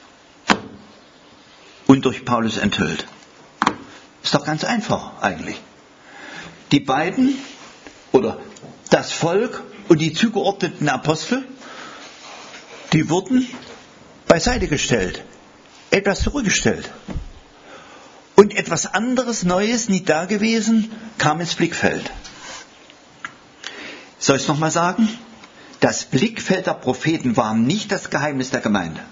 und durch Paulus enthüllt. Ist doch ganz einfach eigentlich. Die beiden, oder das Volk und die zugeordneten Apostel, die wurden beiseite gestellt, etwas zurückgestellt. Und etwas anderes, Neues, nie da gewesen, kam ins Blickfeld. Soll ich es nochmal sagen? Das Blickfeld der Propheten war nicht das Geheimnis der Gemeinde.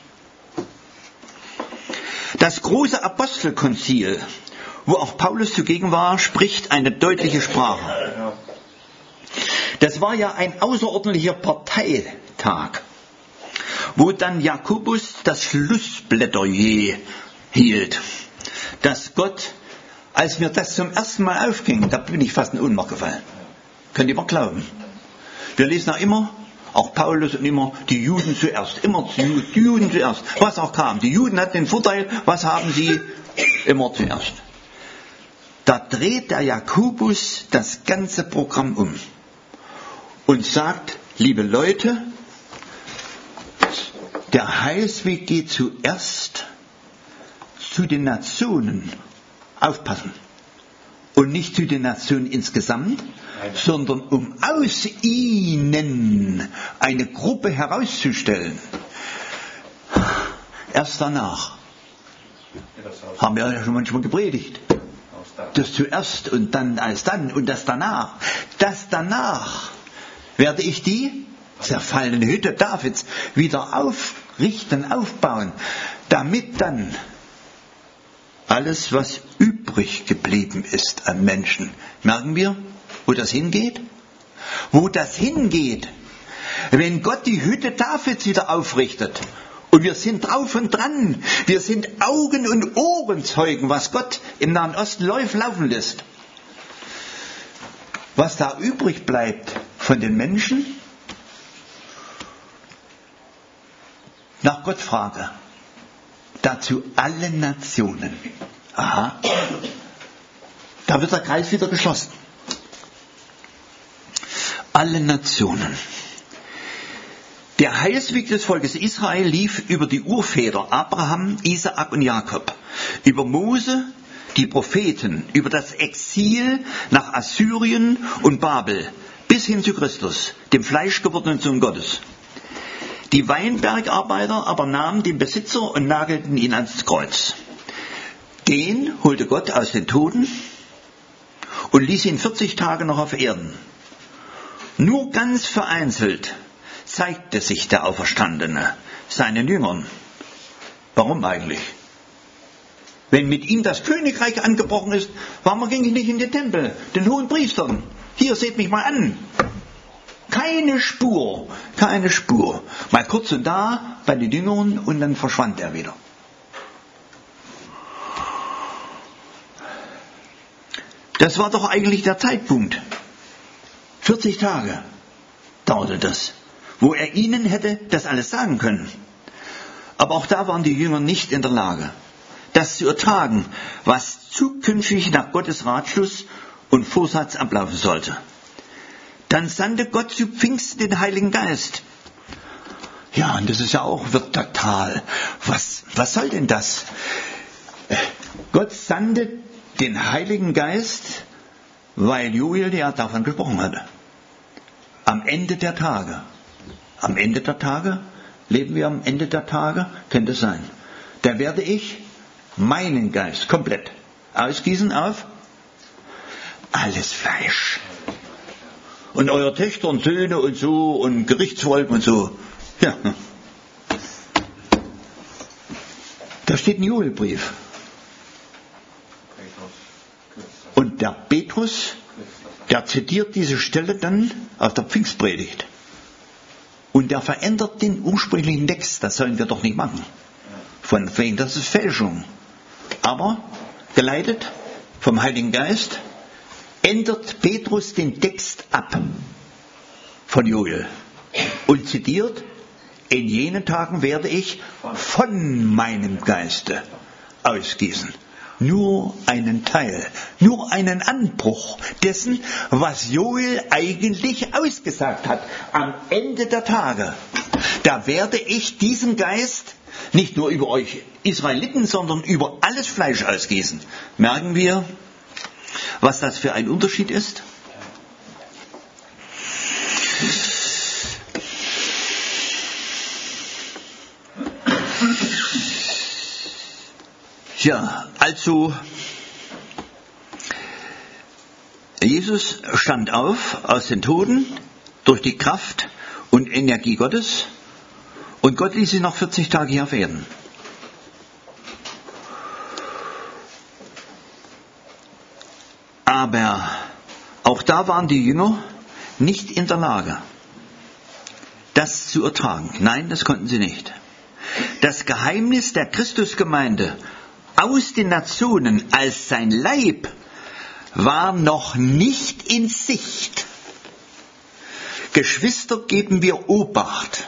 Das große Apostelkonzil, wo auch Paulus zugegen war, spricht eine deutliche Sprache. Das war ja ein außerordentlicher Parteitag, wo dann Jakobus das Schlussplädoyer hielt, dass Gott, als mir das zum ersten Mal aufging, da bin ich fast in Ohnmacht gefallen. Könnt ihr mal glauben. Wir lesen auch immer, auch Paulus und immer, die Juden zuerst, immer die Juden zuerst, was auch kam. Die Juden hatten den Vorteil, was haben sie? Immer zuerst. Da dreht der Jakobus das ganze Programm um und sagt, liebe Leute, der Heilsweg geht zuerst zu den Nationen. Aufpassen. Und nicht zu den Nationen insgesamt, sondern um aus ihnen eine Gruppe herauszustellen. Erst danach. Haben wir ja schon manchmal gepredigt. Das zuerst und dann als dann und das danach. Das danach werde ich die zerfallene Hütte Davids wieder aufrichten, aufbauen, damit dann alles, was übrig geblieben ist an Menschen, merken wir, wo das hingeht? Wo das hingeht, wenn Gott die Hütte Davids wieder aufrichtet. Und wir sind drauf und dran. Wir sind Augen- und Ohrenzeugen, was Gott im Nahen Osten laufen lässt. Was da übrig bleibt von den Menschen, nach Gott frage. Dazu alle Nationen. Aha. Da wird der Kreis wieder geschlossen. Alle Nationen. Der Heilsweg des Volkes Israel lief über die Urväter Abraham, Isaak und Jakob, über Mose, die Propheten, über das Exil nach Assyrien und Babel, bis hin zu Christus, dem fleischgewordenen Sohn Gottes. Die Weinbergarbeiter aber nahmen den Besitzer und nagelten ihn ans Kreuz. Den holte Gott aus den Toten und ließ ihn vierzig Tage noch auf Erden. Nur ganz vereinzelt zeigte sich der Auferstandene seinen Jüngern. Warum eigentlich? Wenn mit ihm das Königreich angebrochen ist, warum ging ich nicht in den Tempel, den hohen Priestern? Hier, seht mich mal an. Keine Spur, keine Spur. Mal kurz und da bei den Jüngern und dann verschwand er wieder. Das war doch eigentlich der Zeitpunkt. vierzig Tage dauerte das, wo er ihnen hätte das alles sagen können. Aber auch da waren die Jünger nicht in der Lage, das zu ertragen, was zukünftig nach Gottes Ratschluss und Vorsatz ablaufen sollte. Dann sandte Gott zu Pfingsten den Heiligen Geist. Ja, und das ist ja auch wird total. Was, was soll denn das? Gott sandte den Heiligen Geist, weil Joel ja davon gesprochen hatte. Am Ende der Tage. Am Ende der Tage? Leben wir am Ende der Tage? Könnte es sein. Da werde ich meinen Geist komplett ausgießen auf alles Fleisch. Und eure Töchter und Söhne und so und Gerichtsvolk und so. Ja. Da steht ein Joelbrief. Und der Petrus, der zitiert diese Stelle dann auf der Pfingstpredigt. Und der verändert den ursprünglichen Text. Das sollen wir doch nicht machen. Von wegen, das ist Fälschung. Aber geleitet vom Heiligen Geist ändert Petrus den Text ab von Joel und zitiert: In jenen Tagen werde ich von meinem Geiste ausgießen. Nur einen Teil, nur einen Anbruch dessen, was Joel eigentlich ausgesagt hat. Am Ende der Tage, da werde ich diesen Geist nicht nur über euch Israeliten, sondern über alles Fleisch ausgießen. Merken wir, was das für ein Unterschied ist? Tja, also Jesus stand auf aus den Toten durch die Kraft und Energie Gottes und Gott ließ ihn noch vierzig Tage hier auf Erden. Aber auch da waren die Jünger nicht in der Lage, das zu ertragen. Nein, das konnten sie nicht. Das Geheimnis der Christusgemeinde aus den Nationen als sein Leib war noch nicht in Sicht. Geschwister, geben wir Obacht.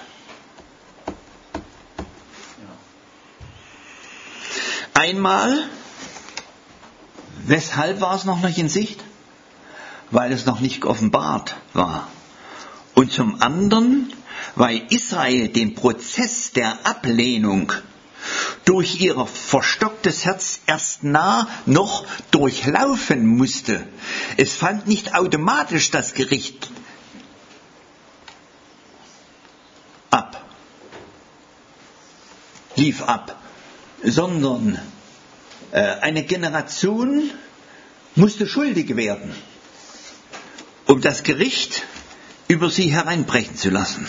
Einmal, weshalb war es noch nicht in Sicht? Weil es noch nicht geoffenbart war. Und zum anderen, weil Israel den Prozess der Ablehnung durch ihr verstocktes Herz erst nah noch durchlaufen musste. Es fand nicht automatisch das Gericht ab, lief ab, sondern äh, eine Generation musste schuldig werden, um das Gericht über sie hereinbrechen zu lassen.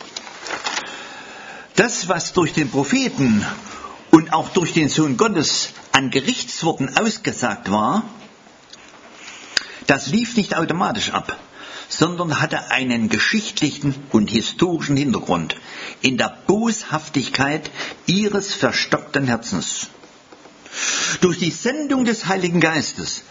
Das, was durch den Propheten und auch durch den Sohn Gottes an Gerichtsworten ausgesagt war, das lief nicht automatisch ab, sondern hatte einen geschichtlichen und historischen Hintergrund in der Boshaftigkeit ihres verstockten Herzens. Durch die Sendung des Heiligen Geistes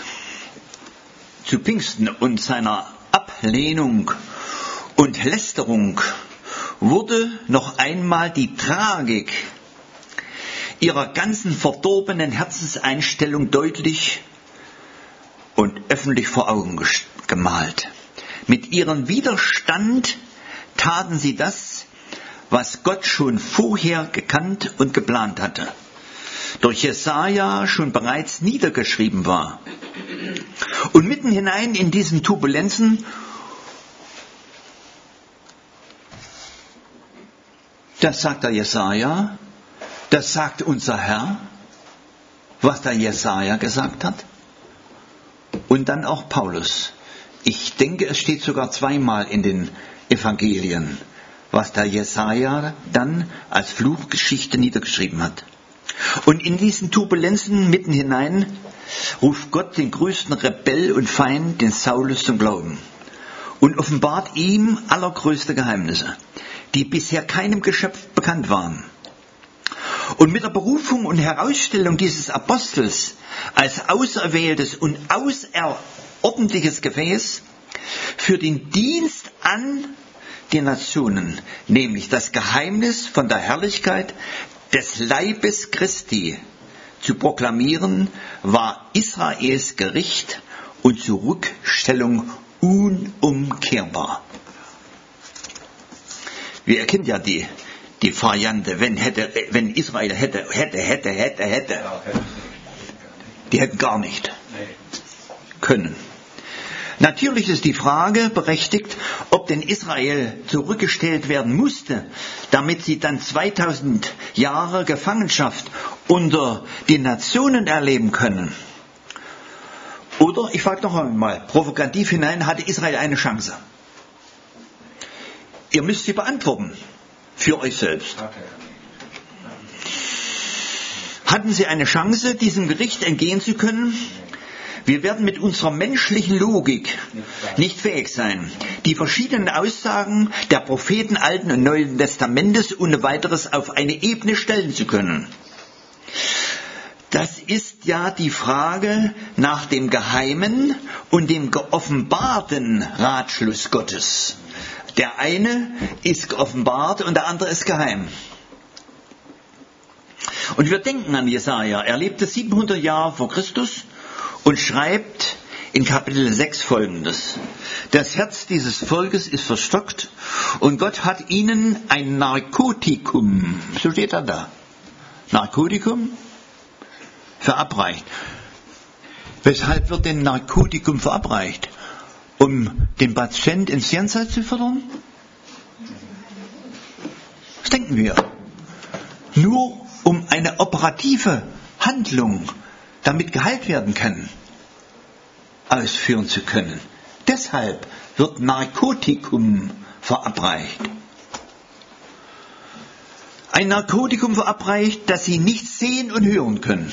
zu Pfingsten und seiner Ablehnung und Lästerung wurde noch einmal die Tragik ihrer ganzen verdorbenen Herzenseinstellung deutlich und öffentlich vor Augen gemalt. Mit ihrem Widerstand taten sie das, was Gott schon vorher gekannt und geplant hatte, durch Jesaja schon bereits niedergeschrieben war. Und mitten hinein in diesen Turbulenzen, das sagt der Jesaja, das sagt unser Herr, was der Jesaja gesagt hat. Und dann auch Paulus. Ich denke, es steht sogar zweimal in den Evangelien, was der Jesaja dann als Fluchgeschichte niedergeschrieben hat. Und in diesen Turbulenzen mitten hinein ruft Gott den größten Rebell und Feind, den Saulus, zum Glauben und offenbart ihm allergrößte Geheimnisse, die bisher keinem Geschöpf bekannt waren. Und mit der Berufung und Herausstellung dieses Apostels als auserwähltes und außerordentliches Gefäß für den Dienst an den Nationen, nämlich das Geheimnis von der Herrlichkeit des Leibes Christi zu proklamieren, war Israels Gericht und Zurückstellung unumkehrbar. Wir erkennen ja die, die Variante, wenn, hätte, wenn Israel hätte, hätte, hätte, hätte, hätte. Die hätten gar nicht können. Natürlich ist die Frage berechtigt, ob denn Israel zurückgestellt werden musste, damit sie dann zweitausend Jahre Gefangenschaft unter den Nationen erleben können. Oder, ich frage noch einmal, provokativ hinein, hatte Israel eine Chance? Ihr müsst sie beantworten, für euch selbst. Hatten sie eine Chance, diesem Gericht entgehen zu können? Wir werden mit unserer menschlichen Logik nicht fähig sein, die verschiedenen Aussagen der Propheten Alten und Neuen Testamentes ohne weiteres auf eine Ebene stellen zu können. Das ist ja die Frage nach dem geheimen und dem geoffenbarten Ratschluss Gottes. Der eine ist geoffenbart und der andere ist geheim. Und wir denken an Jesaja. Er lebte siebenhundert Jahre vor Christus und schreibt in Kapitel sechs Folgendes. Das Herz dieses Volkes ist verstockt und Gott hat ihnen ein Narkotikum, so steht er da, Narkotikum, verabreicht. Weshalb wird denn Narkotikum verabreicht? Um den Patient ins Jenseits zu fördern? Das denken wir. Nur um eine operative Handlung, damit geheilt werden kann, ausführen zu können. Deshalb wird Narkotikum verabreicht. Ein Narkotikum verabreicht, das sie nicht sehen und hören können.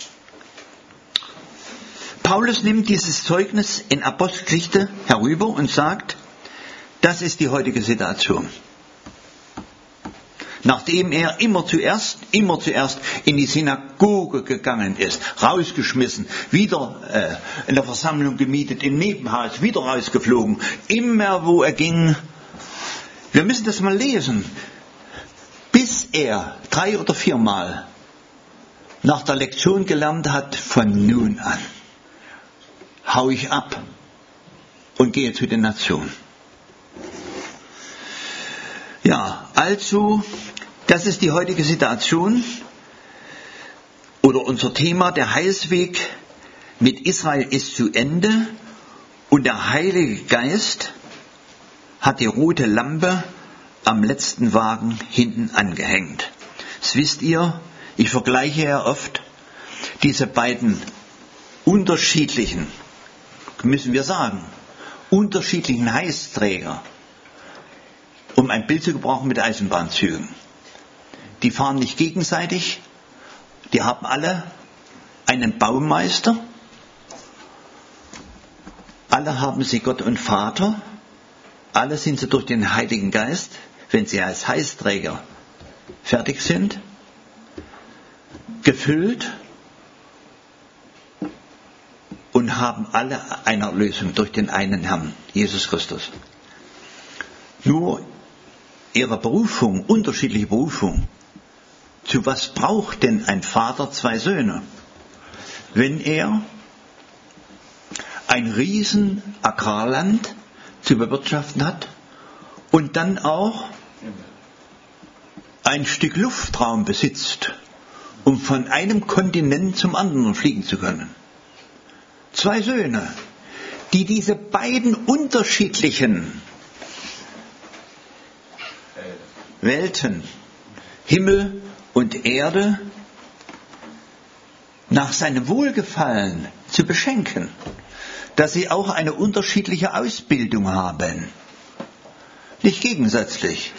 Paulus nimmt dieses Zeugnis in Apostelgeschichte herüber und sagt, das ist die heutige Situation. Nachdem er immer zuerst, immer zuerst in die Synagoge gegangen ist, rausgeschmissen, wieder äh, in der Versammlung gemietet, im Nebenhaus, wieder rausgeflogen, immer wo er ging. Wir müssen das mal lesen. Bis er drei oder viermal nach der Lektion gelernt hat, von nun an hau ich ab und gehe zu den Nationen. Ja, also, das ist die heutige Situation oder unser Thema. Der Heilsweg mit Israel ist zu Ende und der Heilige Geist hat die rote Lampe am letzten Wagen hinten angehängt. Das wisst ihr, ich vergleiche ja oft diese beiden unterschiedlichen, müssen wir sagen, unterschiedlichen Heißträger, um ein Bild zu gebrauchen mit Eisenbahnzügen. Die fahren nicht gegenseitig, die haben alle einen Baumeister, alle haben sie Gott und Vater, alle sind sie durch den Heiligen Geist, wenn sie als Heißträger fertig sind, gefüllt und haben alle eine Erlösung durch den einen Herrn, Jesus Christus. Nur ihre Berufung, unterschiedliche Berufung. Zu was braucht denn ein Vater zwei Söhne? Wenn er ein riesen Agrarland zu bewirtschaften hat und dann auch ein Stück Luftraum besitzt, um von einem Kontinent zum anderen fliegen zu können. Zwei Söhne, die diese beiden unterschiedlichen Welten, Himmel und Erde, nach seinem Wohlgefallen zu beschenken, dass sie auch eine unterschiedliche Ausbildung haben. Nicht gegensätzlich.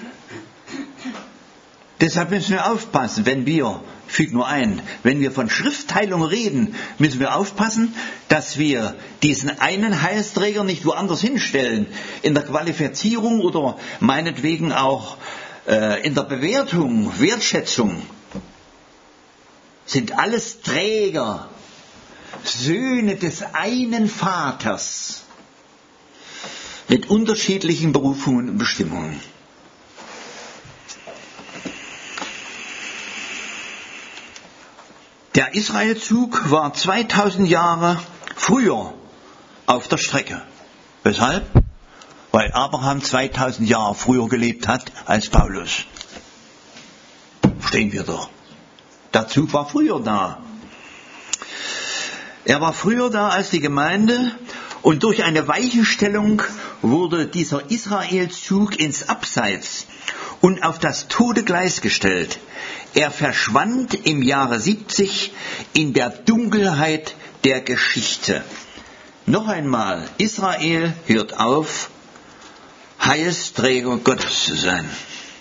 Deshalb müssen wir aufpassen, wenn wir, ich füge nur ein, wenn wir von Schriftteilung reden, müssen wir aufpassen, dass wir diesen einen Heilsträger nicht woanders hinstellen, in der Qualifizierung oder meinetwegen auch äh, in der Bewertung, Wertschätzung. Sind alles Träger, Söhne des einen Vaters mit unterschiedlichen Berufungen und Bestimmungen. Der Israelzug war zweitausend Jahre früher auf der Strecke. Weshalb? Weil Abraham zweitausend Jahre früher gelebt hat als Paulus. Verstehen wir doch. Der Zug war früher da. Er war früher da als die Gemeinde und durch eine Weichenstellung wurde dieser Israelzug ins Abseits und auf das Todegleis gestellt. Er verschwand im Jahre siebzig in der Dunkelheit der Geschichte. Noch einmal, Israel hört auf, Heilsträger Gottes zu sein.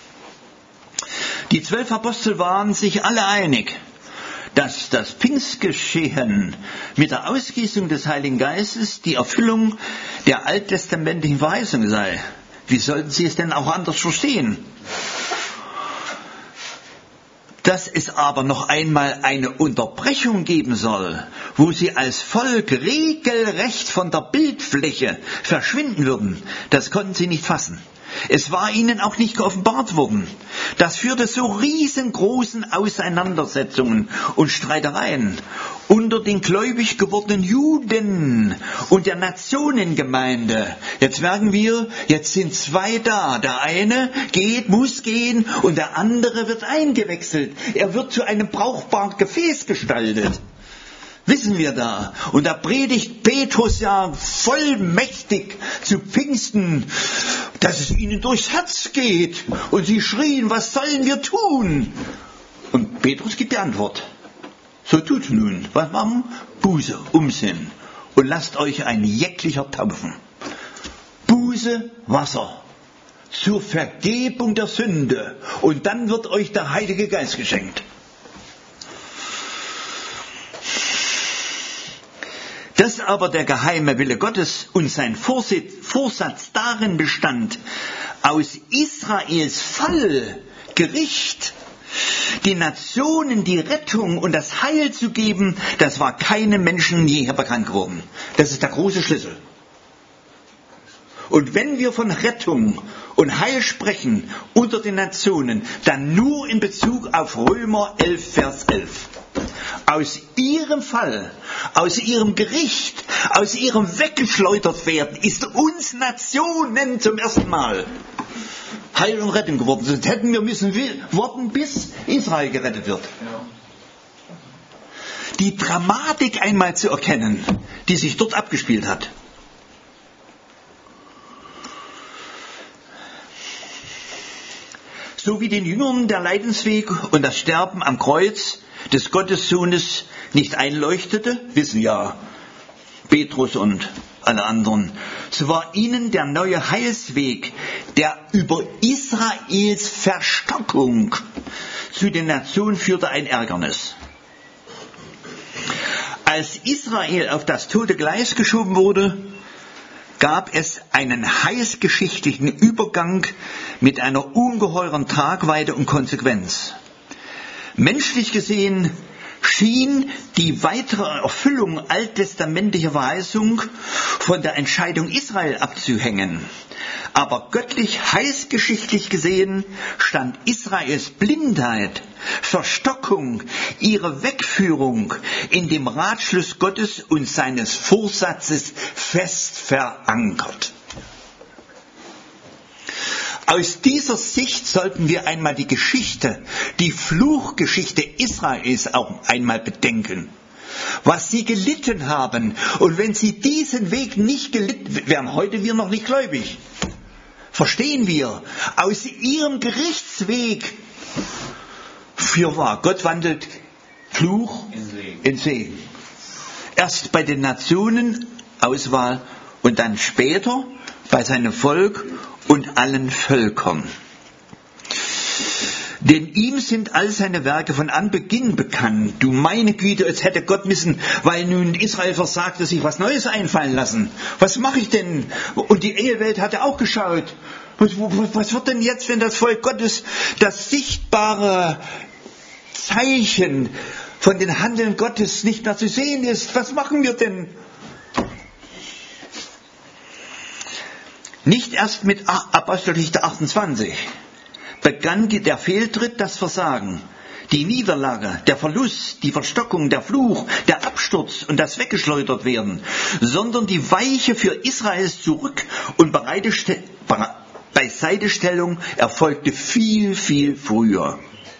Die zwölf Apostel waren sich alle einig, dass das Pfingstgeschehen mit der Ausgießung des Heiligen Geistes die Erfüllung der alttestamentlichen Verheißung sei. Wie sollten sie es denn auch anders verstehen? Dass es aber noch einmal eine Unterbrechung geben soll, wo sie als Volk regelrecht von der Bildfläche verschwinden würden, das konnten sie nicht fassen. Es war ihnen auch nicht geoffenbart worden. Das führte zu riesengroßen Auseinandersetzungen und Streitereien unter den gläubig gewordenen Juden und der Nationengemeinde. Jetzt merken wir, jetzt sind zwei da. Der eine geht, muss gehen und der andere wird eingewechselt. Er wird zu einem brauchbaren Gefäß gestaltet. Wissen wir da. Und da predigt Petrus ja vollmächtig zu Pfingsten, dass es ihnen durchs Herz geht. Und sie schrien, was sollen wir tun? Und Petrus gibt die Antwort. So tut nun, was machen? Buße, Umsinn und lasst euch ein jeglicher taufen. Buße, Wasser zur Vergebung der Sünde und dann wird euch der Heilige Geist geschenkt. Dass aber der geheime Wille Gottes und sein Vorsatz darin bestand, aus Israels Fall, Gericht, die Nationen die Rettung und das Heil zu geben, das war keinem Menschen jeher bekannt geworden. Das ist der große Schlüssel. Und wenn wir von Rettung und Heil sprechen unter den Nationen, dann nur in Bezug auf Römer elf, Vers elf. Aus ihrem Fall, aus ihrem Gericht, aus ihrem weggeschleudert werden, ist uns Nationen zum ersten Mal Heil und Rettung geworden. Sonst hätten wir müssen warten, bis Israel gerettet wird. Die Dramatik einmal zu erkennen, die sich dort abgespielt hat. So wie den Jüngern der Leidensweg und das Sterben am Kreuz des Gottessohnes nicht einleuchtete, wissen ja Petrus und alle anderen, so war ihnen der neue Heilsweg, der über Israels Verstockung zu den Nationen führte, ein Ärgernis. Als Israel auf das tote Gleis geschoben wurde, gab es einen heilsgeschichtlichen Übergang mit einer ungeheuren Tragweite und Konsequenz. Menschlich gesehen schien die weitere Erfüllung alttestamentlicher Verheißung von der Entscheidung Israel abzuhängen. Aber göttlich heilsgeschichtlich gesehen stand Israels Blindheit, Verstockung, ihre Wegführung in dem Ratschluss Gottes und seines Vorsatzes fest verankert. Aus dieser Sicht sollten wir einmal die Geschichte, die Fluchgeschichte Israels auch einmal bedenken. Was sie gelitten haben. Und wenn sie diesen Weg nicht gelitten, wären heute wir noch nicht gläubig. Verstehen wir? Aus ihrem Gerichtsweg fürwahr. Gott wandelt Fluch in Segen. Erst bei den Nationen Auswahl und dann später bei seinem Volk und allen Völkern. Denn ihm sind all seine Werke von Anbeginn bekannt. Du meine Güte, es hätte Gott müssen, weil nun Israel versagte, sich was Neues einfallen lassen. Was mache ich denn? Und die Ehewelt hatte auch geschaut. Was, was wird denn jetzt, wenn das Volk Gottes das sichtbare Zeichen von den Handeln Gottes nicht mehr zu sehen ist? Was machen wir denn? Nicht erst mit Apostelgeschichte achtundzwanzig begann der Fehltritt, das Versagen, die Niederlage, der Verlust, die Verstockung, der Fluch, der Absturz und das Weggeschleudert werden, sondern die Weiche für Israels Zurück- und Beiseitestellung erfolgte viel, viel früher.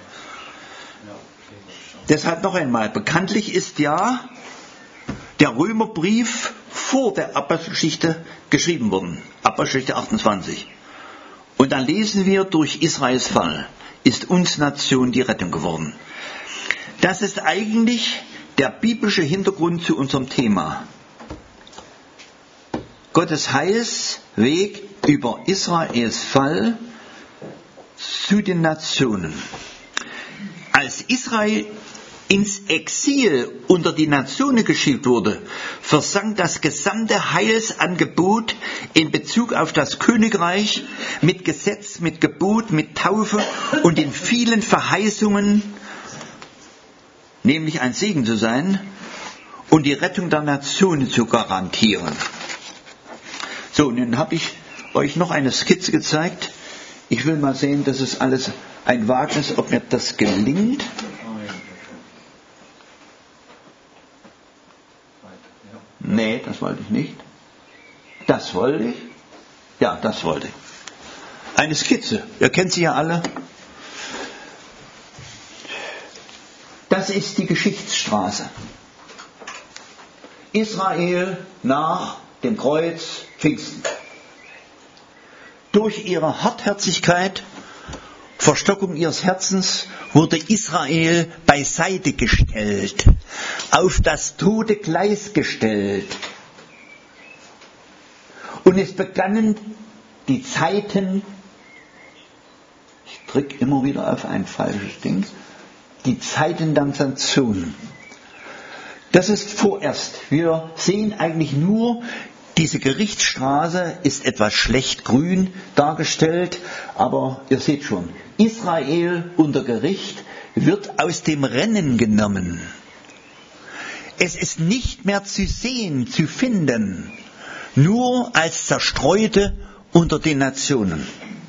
Deshalb noch einmal, bekanntlich ist ja der Römerbrief vor der Apostelgeschichte geschrieben worden. Apostelgeschichte achtundzwanzig. Und dann lesen wir, durch Israels Fall ist uns Nation die Rettung geworden. Das ist eigentlich der biblische Hintergrund zu unserem Thema. Gottes Heilsweg über Israels Fall zu den Nationen. Als Israel ins Exil unter die Nationen geschickt wurde, versank das gesamte Heilsangebot in Bezug auf das Königreich mit Gesetz, mit Gebot, mit Taufe und in vielen Verheißungen, nämlich ein Segen zu sein und die Rettung der Nationen zu garantieren. So, nun habe ich euch noch eine Skizze gezeigt. Ich will mal sehen, das ist alles ein Wagnis, ob mir das gelingt. Nee, das wollte ich nicht. Das wollte ich. Ja, das wollte ich. Eine Skizze. Ihr kennt sie ja alle. Das ist die Geschichtsstraße. Israel nach dem Kreuz Pfingsten. Durch ihre Hartherzigkeit Verstockung ihres Herzens wurde Israel beiseite gestellt, auf das tote Gleis gestellt. Und es begannen die Zeiten, ich drücke immer wieder auf ein falsches Ding, die Zeiten der Sanktionen. Das ist vorerst. Wir sehen eigentlich nur, diese Gerichtsstraße ist etwas schlecht grün dargestellt, aber ihr seht schon, Israel unter Gericht wird aus dem Rennen genommen. Es ist nicht mehr zu sehen, zu finden, nur als Zerstreute unter den Nationen.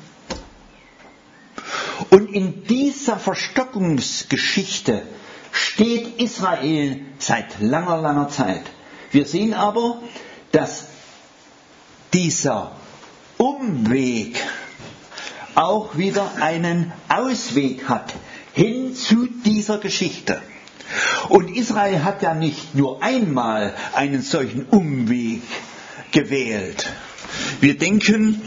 Und in dieser Verstockungsgeschichte steht Israel seit langer, langer Zeit. Wir sehen aber, dass dieser Umweg auch wieder einen Ausweg hat hin zu dieser Geschichte. Und Israel hat ja nicht nur einmal einen solchen Umweg gewählt. Wir denken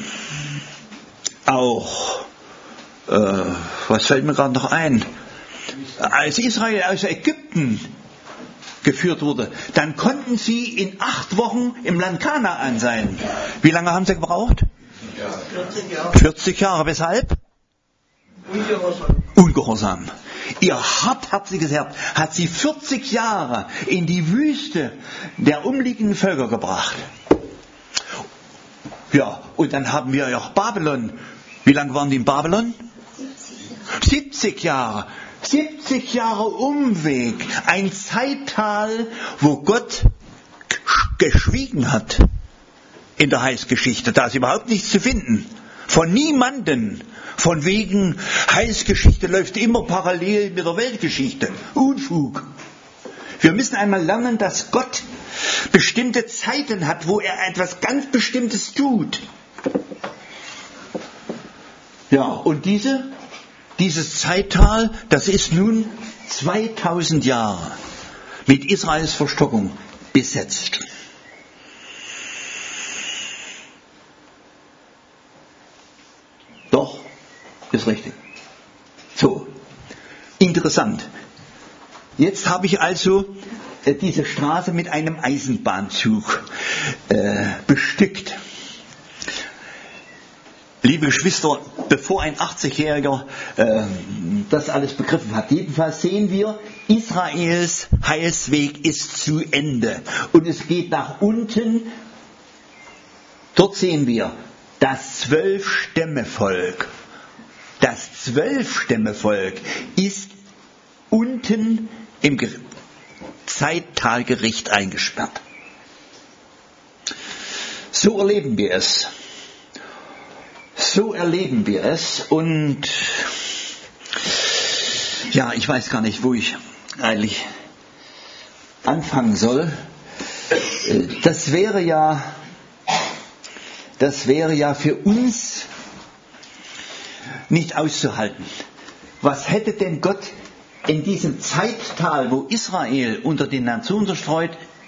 auch, äh, was fällt mir gerade noch ein, als Israel aus Ägypten geführt wurde, dann konnten sie in acht Wochen im Land Kanaan sein. Wie lange haben sie gebraucht? vierzig Jahre. vierzig Jahre. Weshalb? Ungehorsam. Ungehorsam. Ihr hartherziges Herz hat sie vierzig Jahre in die Wüste der umliegenden Völker gebracht. Ja, und dann haben wir ja auch Babylon. Wie lange waren die in Babylon? siebzig Jahre. siebzig Jahre Umweg. Ein Zeittal, wo Gott geschwiegen hat in der Heilsgeschichte. Da ist überhaupt nichts zu finden. Von niemanden. Von wegen, Heilsgeschichte läuft immer parallel mit der Weltgeschichte. Unfug. Wir müssen einmal lernen, dass Gott bestimmte Zeiten hat, wo er etwas ganz Bestimmtes tut. Ja, und diese, dieses Zeittal, das ist nun zweitausend Jahre mit Israels Verstockung besetzt. Doch, ist richtig. So, interessant. Jetzt habe ich also äh, diese Straße mit einem Eisenbahnzug äh, bestückt. Liebe Geschwister, bevor ein achtzigjähriger äh, das alles begriffen hat, jedenfalls sehen wir, Israels Heilsweg ist zu Ende. Und es geht nach unten. Dort sehen wir das Zwölf-Stämme-Volk. Das Zwölf-Stämme-Volk ist unten im Zeittalgericht eingesperrt. So erleben wir es. So erleben wir es. Und ja, ich weiß gar nicht, wo ich eigentlich anfangen soll. Das wäre ja, das wäre ja für uns nicht auszuhalten. Was hätte denn Gott in diesem Zeittal, wo Israel unter den Nationen zerstreut,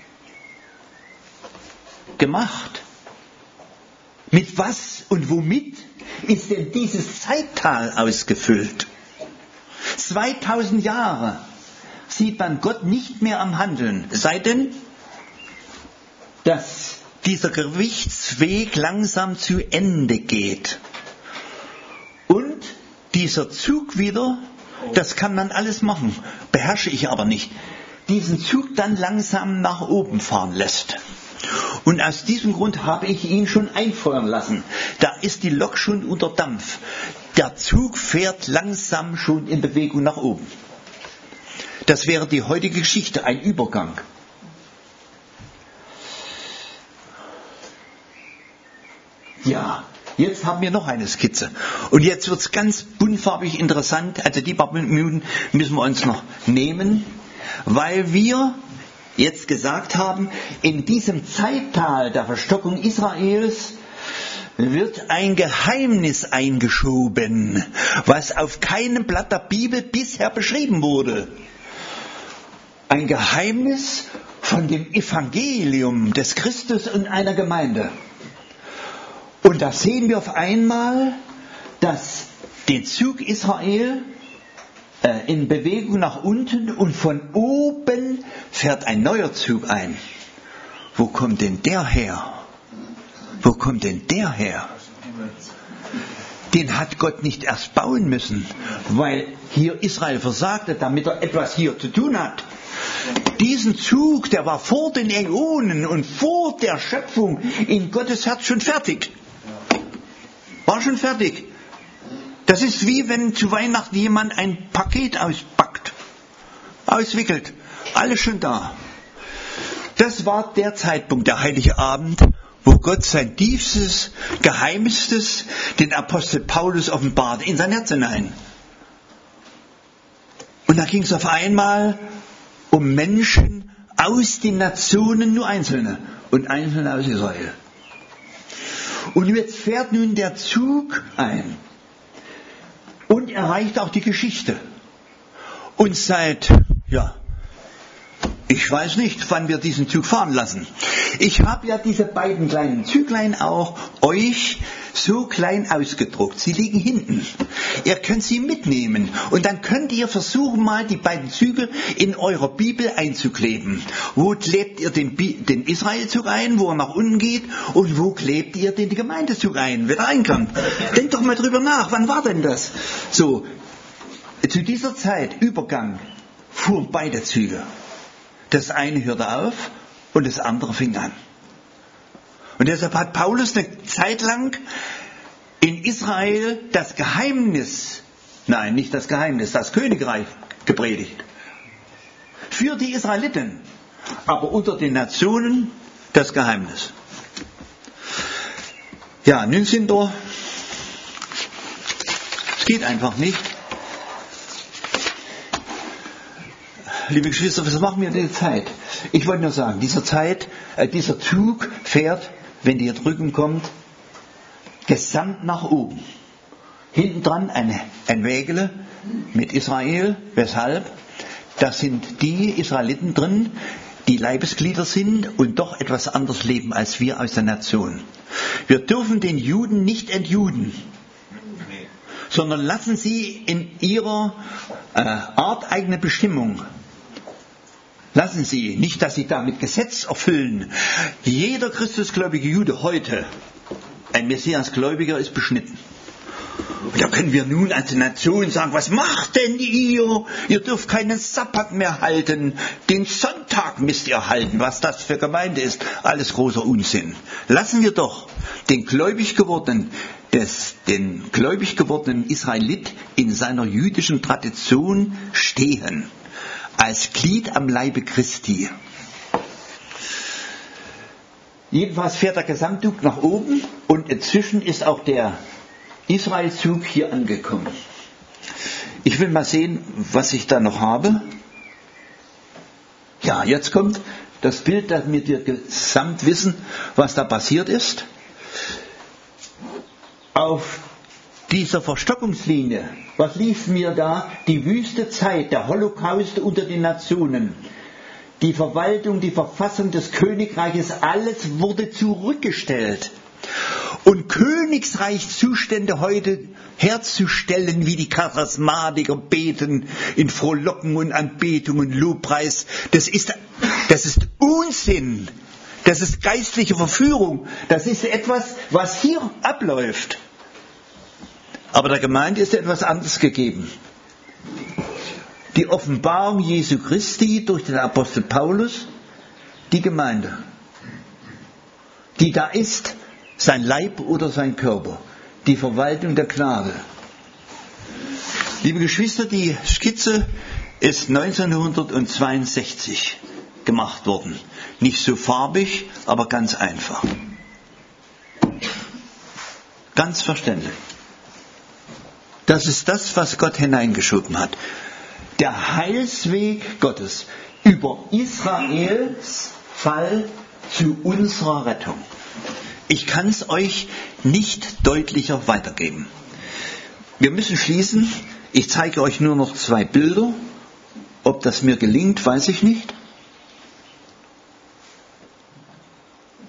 gemacht? Mit was und womit ist denn dieses Zeittal ausgefüllt? zweitausend Jahre sieht man Gott nicht mehr am Handeln, es sei denn, dass dieser Gerichtsweg langsam zu Ende geht. Und dieser Zug wieder, das kann man alles machen, beherrsche ich aber nicht, diesen Zug dann langsam nach oben fahren lässt. Und aus diesem Grund habe ich ihn schon einfeuern lassen. Da ist die Lok schon unter Dampf. Der Zug fährt langsam schon in Bewegung nach oben. Das wäre die heutige Geschichte, ein Übergang. Ja, jetzt haben wir noch eine Skizze. Und jetzt wird es ganz buntfarbig interessant. Also die paar Minuten müssen wir uns noch nehmen, weil wir jetzt gesagt haben, in diesem Zeittal der Verstockung Israels wird ein Geheimnis eingeschoben, was auf keinem Blatt der Bibel bisher beschrieben wurde. Ein Geheimnis von dem Evangelium des Christus und einer Gemeinde. Und da sehen wir auf einmal, dass den Zug Israel äh, in Bewegung nach unten und von oben fährt ein neuer Zug ein. Wo kommt denn der her? Wo kommt denn der her? Den hat Gott nicht erst bauen müssen, weil hier Israel versagte, damit er etwas hier zu tun hat. Diesen Zug, der war vor den Äonen und vor der Schöpfung in Gottes Herz schon fertig. War schon fertig. Das ist wie wenn zu Weihnachten jemand ein Paket auspackt, auswickelt. Alles schon da. Das war der Zeitpunkt, der heilige Abend, wo Gott sein tiefstes, geheimstes den Apostel Paulus offenbart in sein Herz hinein. Und da ging es auf einmal um Menschen aus den Nationen, nur Einzelne und Einzelne aus Israel. Und jetzt fährt nun der Zug ein und erreicht auch die Geschichte. Und seit, ja, ich weiß nicht, wann wir diesen Zug fahren lassen. Ich habe ja diese beiden kleinen Züglein auch euch so klein ausgedruckt. Sie liegen hinten. Ihr könnt sie mitnehmen und dann könnt ihr versuchen, mal die beiden Züge in eurer Bibel einzukleben. Wo klebt ihr den, den Israelzug ein, wo er nach unten geht, und wo klebt ihr den Gemeindezug ein, wenn er reinkommt? Denkt doch mal drüber nach, wann war denn das? So, zu dieser Zeit, Übergang, fuhren beide Züge. Das eine hörte auf und das andere fing an. Und deshalb hat Paulus eine Zeit lang in Israel das Geheimnis, nein, nicht das Geheimnis, das Königreich gepredigt. Für die Israeliten, aber unter den Nationen das Geheimnis. Ja, nun sind wir, es geht einfach nicht. Liebe Geschwister, was machen wir in der Zeit? Ich wollte nur sagen, dieser Zeit, äh, dieser Zug fährt, wenn die hier drüben kommt, gesamt nach oben. Hinten dran ein, ein Wägele mit Israel. Weshalb? Da sind die Israeliten drin, die Leibesglieder sind und doch etwas anders leben als wir aus der Nation. Wir dürfen den Juden nicht entjuden, sondern lassen sie in ihrer äh, arteigenen Bestimmung. Lassen Sie, nicht, dass Sie damit Gesetz erfüllen. Jeder christusgläubige Jude heute, ein Messiasgläubiger, ist beschnitten. Und da können wir nun als Nation sagen, was macht denn ihr? Ihr dürft keinen Sabbat mehr halten. Den Sonntag müsst ihr halten. Was das für Gemeinde ist, alles großer Unsinn. Lassen wir doch den gläubig gewordenen, des, den gläubig gewordenen Israelit in seiner jüdischen Tradition stehen. Als Glied am Leibe Christi. Jedenfalls fährt der Gesamtzug nach oben und inzwischen ist auch der Israelzug hier angekommen. Ich will mal sehen, was ich da noch habe. Ja, jetzt kommt das Bild, damit wir gesamt wissen, was da passiert ist. Auf dieser Verstockungslinie, was lief mir da? Die wüste Zeit, der Holocaust unter den Nationen, die Verwaltung, die Verfassung des Königreiches, alles wurde zurückgestellt. Und Königsreichszustände heute herzustellen, wie die Charismatiker beten, in Frohlocken und Anbetung und Lobpreis, das ist, das ist Unsinn. Das ist geistliche Verführung. Das ist etwas, was hier abläuft. Aber der Gemeinde ist etwas anderes gegeben. Die Offenbarung Jesu Christi durch den Apostel Paulus, die Gemeinde, die da ist, sein Leib oder sein Körper, die Verwaltung der Gnade. Liebe Geschwister, die Skizze ist neunzehnhundertzweiundsechzig gemacht worden. Nicht so farbig, aber ganz einfach. Ganz verständlich. Das ist das, was Gott hineingeschoben hat. Der Heilsweg Gottes über Israels Fall zu unserer Rettung. Ich kann es euch nicht deutlicher weitergeben. Wir müssen schließen. Ich zeige euch nur noch zwei Bilder. Ob das mir gelingt, weiß ich nicht.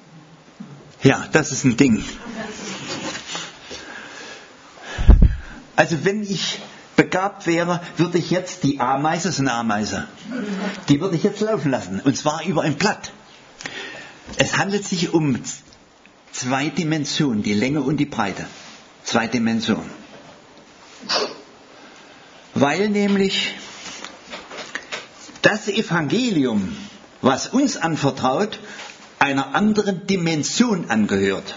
Ja, das ist ein Ding. Also wenn ich begabt wäre, würde ich jetzt die Ameise, ist eine Ameise, die würde ich jetzt laufen lassen. Und zwar über ein Blatt. Es handelt sich um zwei Dimensionen, die Länge und die Breite. Zwei Dimensionen. Weil nämlich das Evangelium, was uns anvertraut, einer anderen Dimension angehört.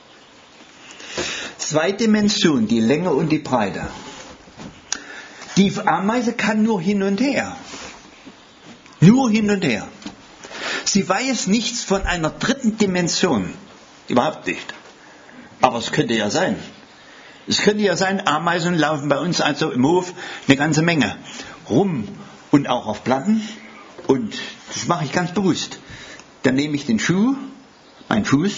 Zwei Dimensionen, die Länge und die Breite. Die Ameise kann nur hin und her. Nur hin und her. Sie weiß nichts von einer dritten Dimension. Überhaupt nicht. Aber es könnte ja sein. Es könnte ja sein, Ameisen laufen bei uns also im Hof eine ganze Menge rum und auch auf Platten. Und das mache ich ganz bewusst. Dann nehme ich den Schuh, meinen Fuß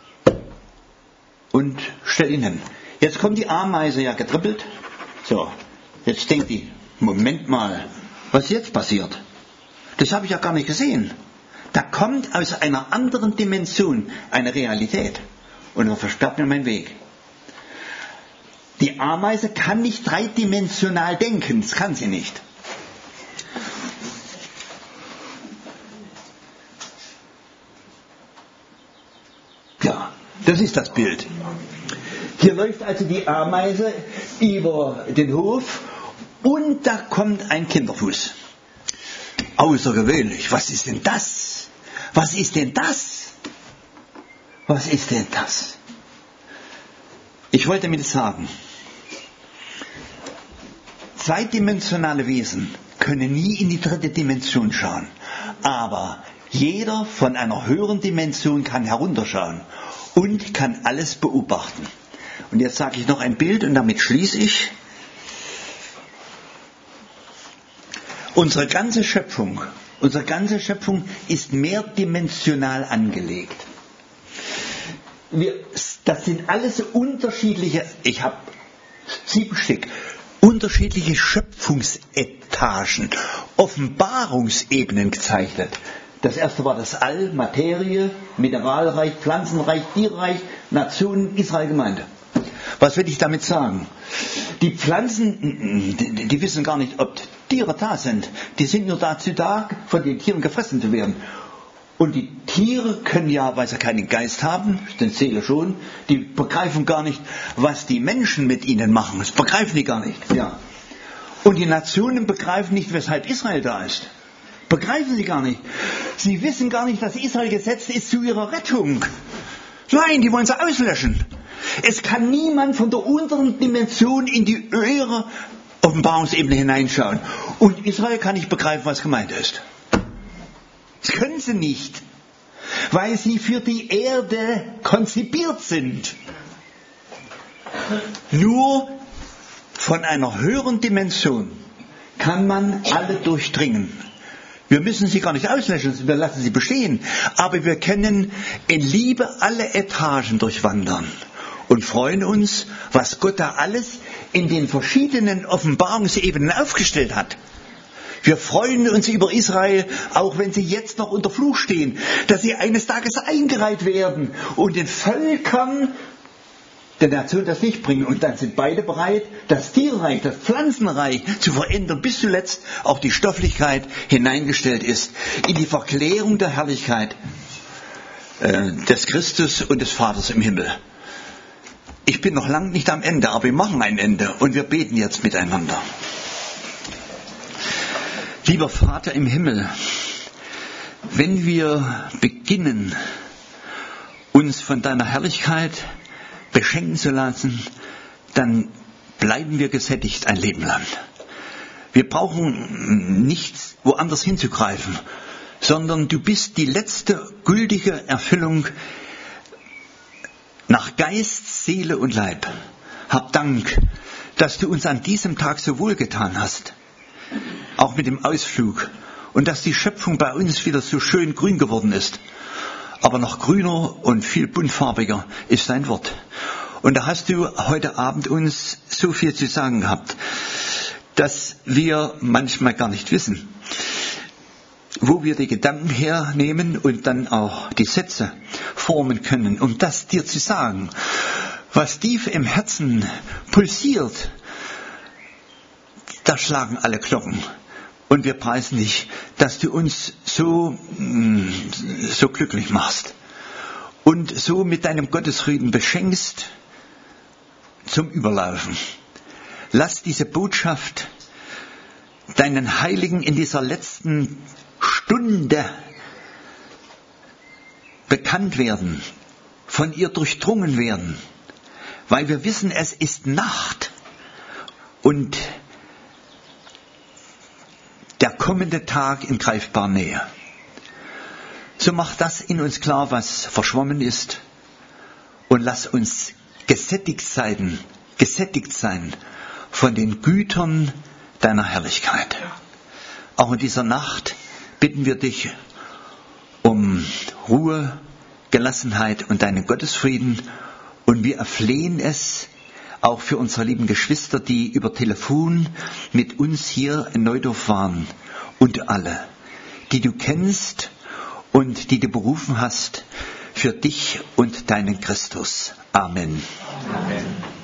und stelle ihn hin. Jetzt kommt die Ameise ja getrippelt. So, jetzt denkt die, Moment mal, was jetzt passiert? Das habe ich ja gar nicht gesehen. Da kommt aus einer anderen Dimension eine Realität und er versperrt mir meinen Weg. Die Ameise kann nicht dreidimensional denken, das kann sie nicht. Ja, das ist das Bild. Hier läuft also die Ameise über den Hof und da kommt ein Kinderfuß. Außergewöhnlich, was ist denn das? Was ist denn das? Was ist denn das? Ich wollte damit sagen, zweidimensionale Wesen können nie in die dritte Dimension schauen, aber jeder von einer höheren Dimension kann herunterschauen und kann alles beobachten. Und jetzt sage ich noch ein Bild und damit schließe ich. Unsere ganze Schöpfung, unsere ganze Schöpfung ist mehrdimensional angelegt. Wir, das sind alles unterschiedliche, ich habe sieben Stück, unterschiedliche Schöpfungsetagen, Offenbarungsebenen gezeichnet. Das erste war das All, Materie, Mineralreich, Pflanzenreich, Tierreich, Nationen, Israel, Gemeinde. Was will ich damit sagen? Die Pflanzen, die, die wissen gar nicht, ob Tiere da sind. Die sind nur dazu da, von den Tieren gefressen zu werden. Und die Tiere können ja, weil sie keinen Geist haben, die Seele schon, die begreifen gar nicht, was die Menschen mit ihnen machen. Das begreifen die gar nicht. Ja. Und die Nationen begreifen nicht, weshalb Israel da ist. Begreifen sie gar nicht. Sie wissen gar nicht, dass Israel gesetzt ist zu ihrer Rettung. Nein, die wollen sie auslöschen. Es kann niemand von der unteren Dimension in die höhere Offenbarungsebene hineinschauen. Und Israel kann nicht begreifen, was gemeint ist. Das können sie nicht, weil sie für die Erde konzipiert sind. Nur von einer höheren Dimension kann man alle durchdringen. Wir müssen sie gar nicht auslöschen, wir lassen sie bestehen. Aber wir können in Liebe alle Etagen durchwandern und freuen uns, was Gott da alles in den verschiedenen Offenbarungsebenen aufgestellt hat. Wir freuen uns über Israel, auch wenn sie jetzt noch unter Fluch stehen, dass sie eines Tages eingereiht werden und den Völkern der Nation das Licht bringen. Und dann sind beide bereit, das Tierreich, das Pflanzenreich zu verändern, bis zuletzt auch die Stofflichkeit hineingestellt ist in die Verklärung der Herrlichkeit äh, des Christus und des Vaters im Himmel. Ich bin noch lange nicht am Ende, aber wir machen ein Ende und wir beten jetzt miteinander. Lieber Vater im Himmel, wenn wir beginnen, uns von deiner Herrlichkeit beschenken zu lassen, dann bleiben wir gesättigt ein Leben lang. Wir brauchen nichts woanders hinzugreifen, sondern du bist die letzte gültige Erfüllung nach Geist, Seele und Leib. Hab Dank, dass du uns an diesem Tag so wohlgetan hast, auch mit dem Ausflug, und dass die Schöpfung bei uns wieder so schön grün geworden ist. Aber noch grüner und viel buntfarbiger ist dein Wort. Und da hast du heute Abend uns so viel zu sagen gehabt, dass wir manchmal gar nicht wissen, wo wir die Gedanken hernehmen und dann auch die Sätze formen können, um das dir zu sagen, was tief im Herzen pulsiert, da schlagen alle Glocken. Und wir preisen dich, dass du uns so, so glücklich machst und so mit deinem Gottesfrieden beschenkst zum Überlaufen. Lass diese Botschaft deinen Heiligen in dieser letzten Stunde bekannt werden, von ihr durchdrungen werden, weil wir wissen, es ist Nacht und der kommende Tag in greifbarer Nähe. So mach das in uns klar, was verschwommen ist, und lass uns gesättigt sein, gesättigt sein von den Gütern deiner Herrlichkeit. Auch in dieser Nacht bitten wir dich um Ruhe, Gelassenheit und deinen Gottesfrieden, und wir erflehen es auch für unsere lieben Geschwister, die über Telefon mit uns hier in Neudorf waren, und alle, die du kennst und die du berufen hast für dich und deinen Christus. Amen. Amen.